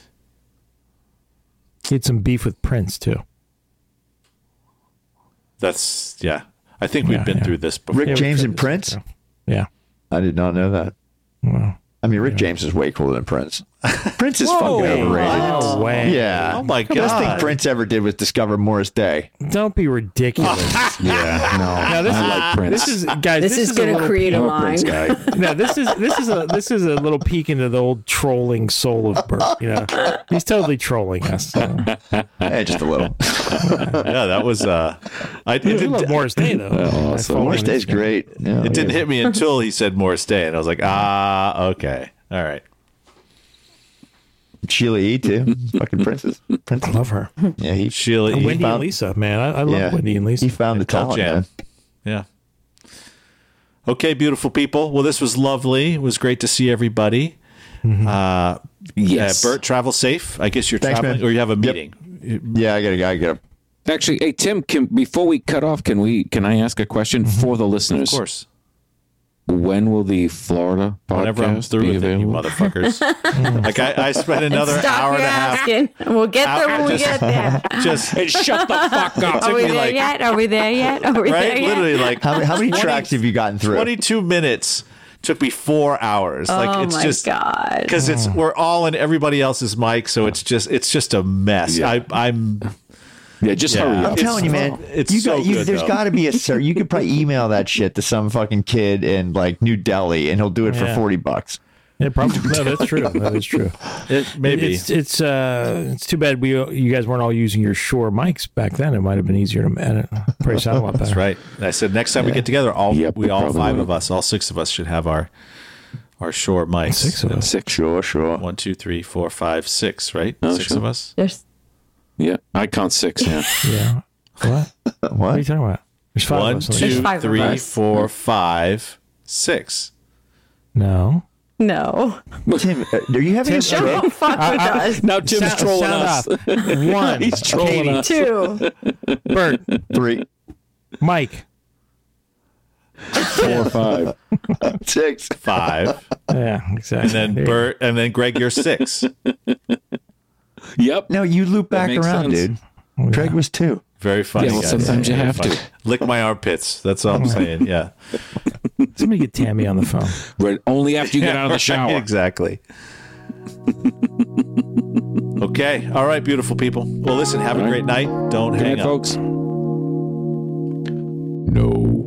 He had some beef with Prince too. that's, yeah. I think we've Yeah, been yeah. through this before. Rick Yeah, James we've and tried Prince. this. Yeah. I did not know that. Wow. I mean, Rick James is way cooler than Prince. Prince is Whoa. fucking overrated. No way. Yeah. Oh my The best thing God. Prince ever did was discover Morris Day. Don't be ridiculous. Yeah. No. Now this I is like Prince. This is guys. This, is, a going to little- create a I'm a line. Prince guy. No, this is this is a this is a little peek into the old trolling soul of Bert. You know, he's totally trolling us. So. Eh, just a little. Yeah, that was, uh, I, it, I didn't, love Morris Day though. Oh, I so follow Morris him. Day's great. Yeah, it didn't hit me until he said Morris Day, and I was like, ah, okay. All right. Sheila E. too. Fucking princess. I Princess. love her. Yeah, he, Sheila E. Wendy found- and Lisa, man, I, I love yeah, Wendy and Lisa. he found the Cult talent, Jam. man. Yeah. Okay, beautiful people. Well, this was lovely. It was great to see everybody. Uh, Yes. uh, Bert, travel safe. I guess you're Thanks, traveling, man. or you have a Yep. meeting. Yeah, I gotta, I gotta. Actually, hey Tim, can before we cut off, can we can I ask a question for the listeners? Of course. When will the Florida podcast Whenever I'm through be with it, you available? motherfuckers. Like I, I spent another Stop hour your and a half. asking. We'll get there Hour- when we just- get there. Just Shut the fuck up. Are took we me there like- yet? Are we there yet? Are we there right, yet? literally like How, many- how many tracks have you gotten through? twenty-two minutes took me four hours. Oh like it's my just God. because it's we're all in everybody else's mic, so it's just it's just a mess. Yeah. I, I'm Yeah, just Yeah. hurry I'm up. It's- telling you, man. it's you so got, you, good, there's though. got to be a sir. You could probably email that shit to some fucking kid in like New Delhi, and he'll do it for Yeah. forty bucks. Yeah, probably. No, that's true. That is true. it, maybe It's it's uh it's too bad we you guys weren't all using your Shure mics back then. It might have been easier to edit. Probably sound a lot better. that's right. I said next time we get together, all Yep, we all probably five will. of us, all six of us, should have our our short mics. Six of us. Six. Sure, sure. One, two, three, four, five, six. Right, Oh, six sure. of us. There's Yeah, I count six. Yeah. Yeah. What? What are What? you talking about? There's five One, of us. on the two, show. five of three, us. four, five, six. No. no. Tim, uh, are you having a stroke? Don't fuck with us. Now Tim's Sound- trolling sound us. off. One. He's trolling Katie, us. Two. Bert, Three, Mike. Four, five. six. Five, Yeah, exactly. and then There you Bert, and then Greg, you're six. Yep. No, you loop back makes around, sense. dude. go. Craig was two. Very funny. Yeah, well, guys. sometimes you Very have funny. to. Lick my armpits. That's all I'm saying. Yeah. Somebody get Tammy on the phone. Right. Only after you get out of the shower. Exactly. Okay. All right, beautiful people. Well, listen, have a All right. great night. Don't Good hang night, up. folks. No.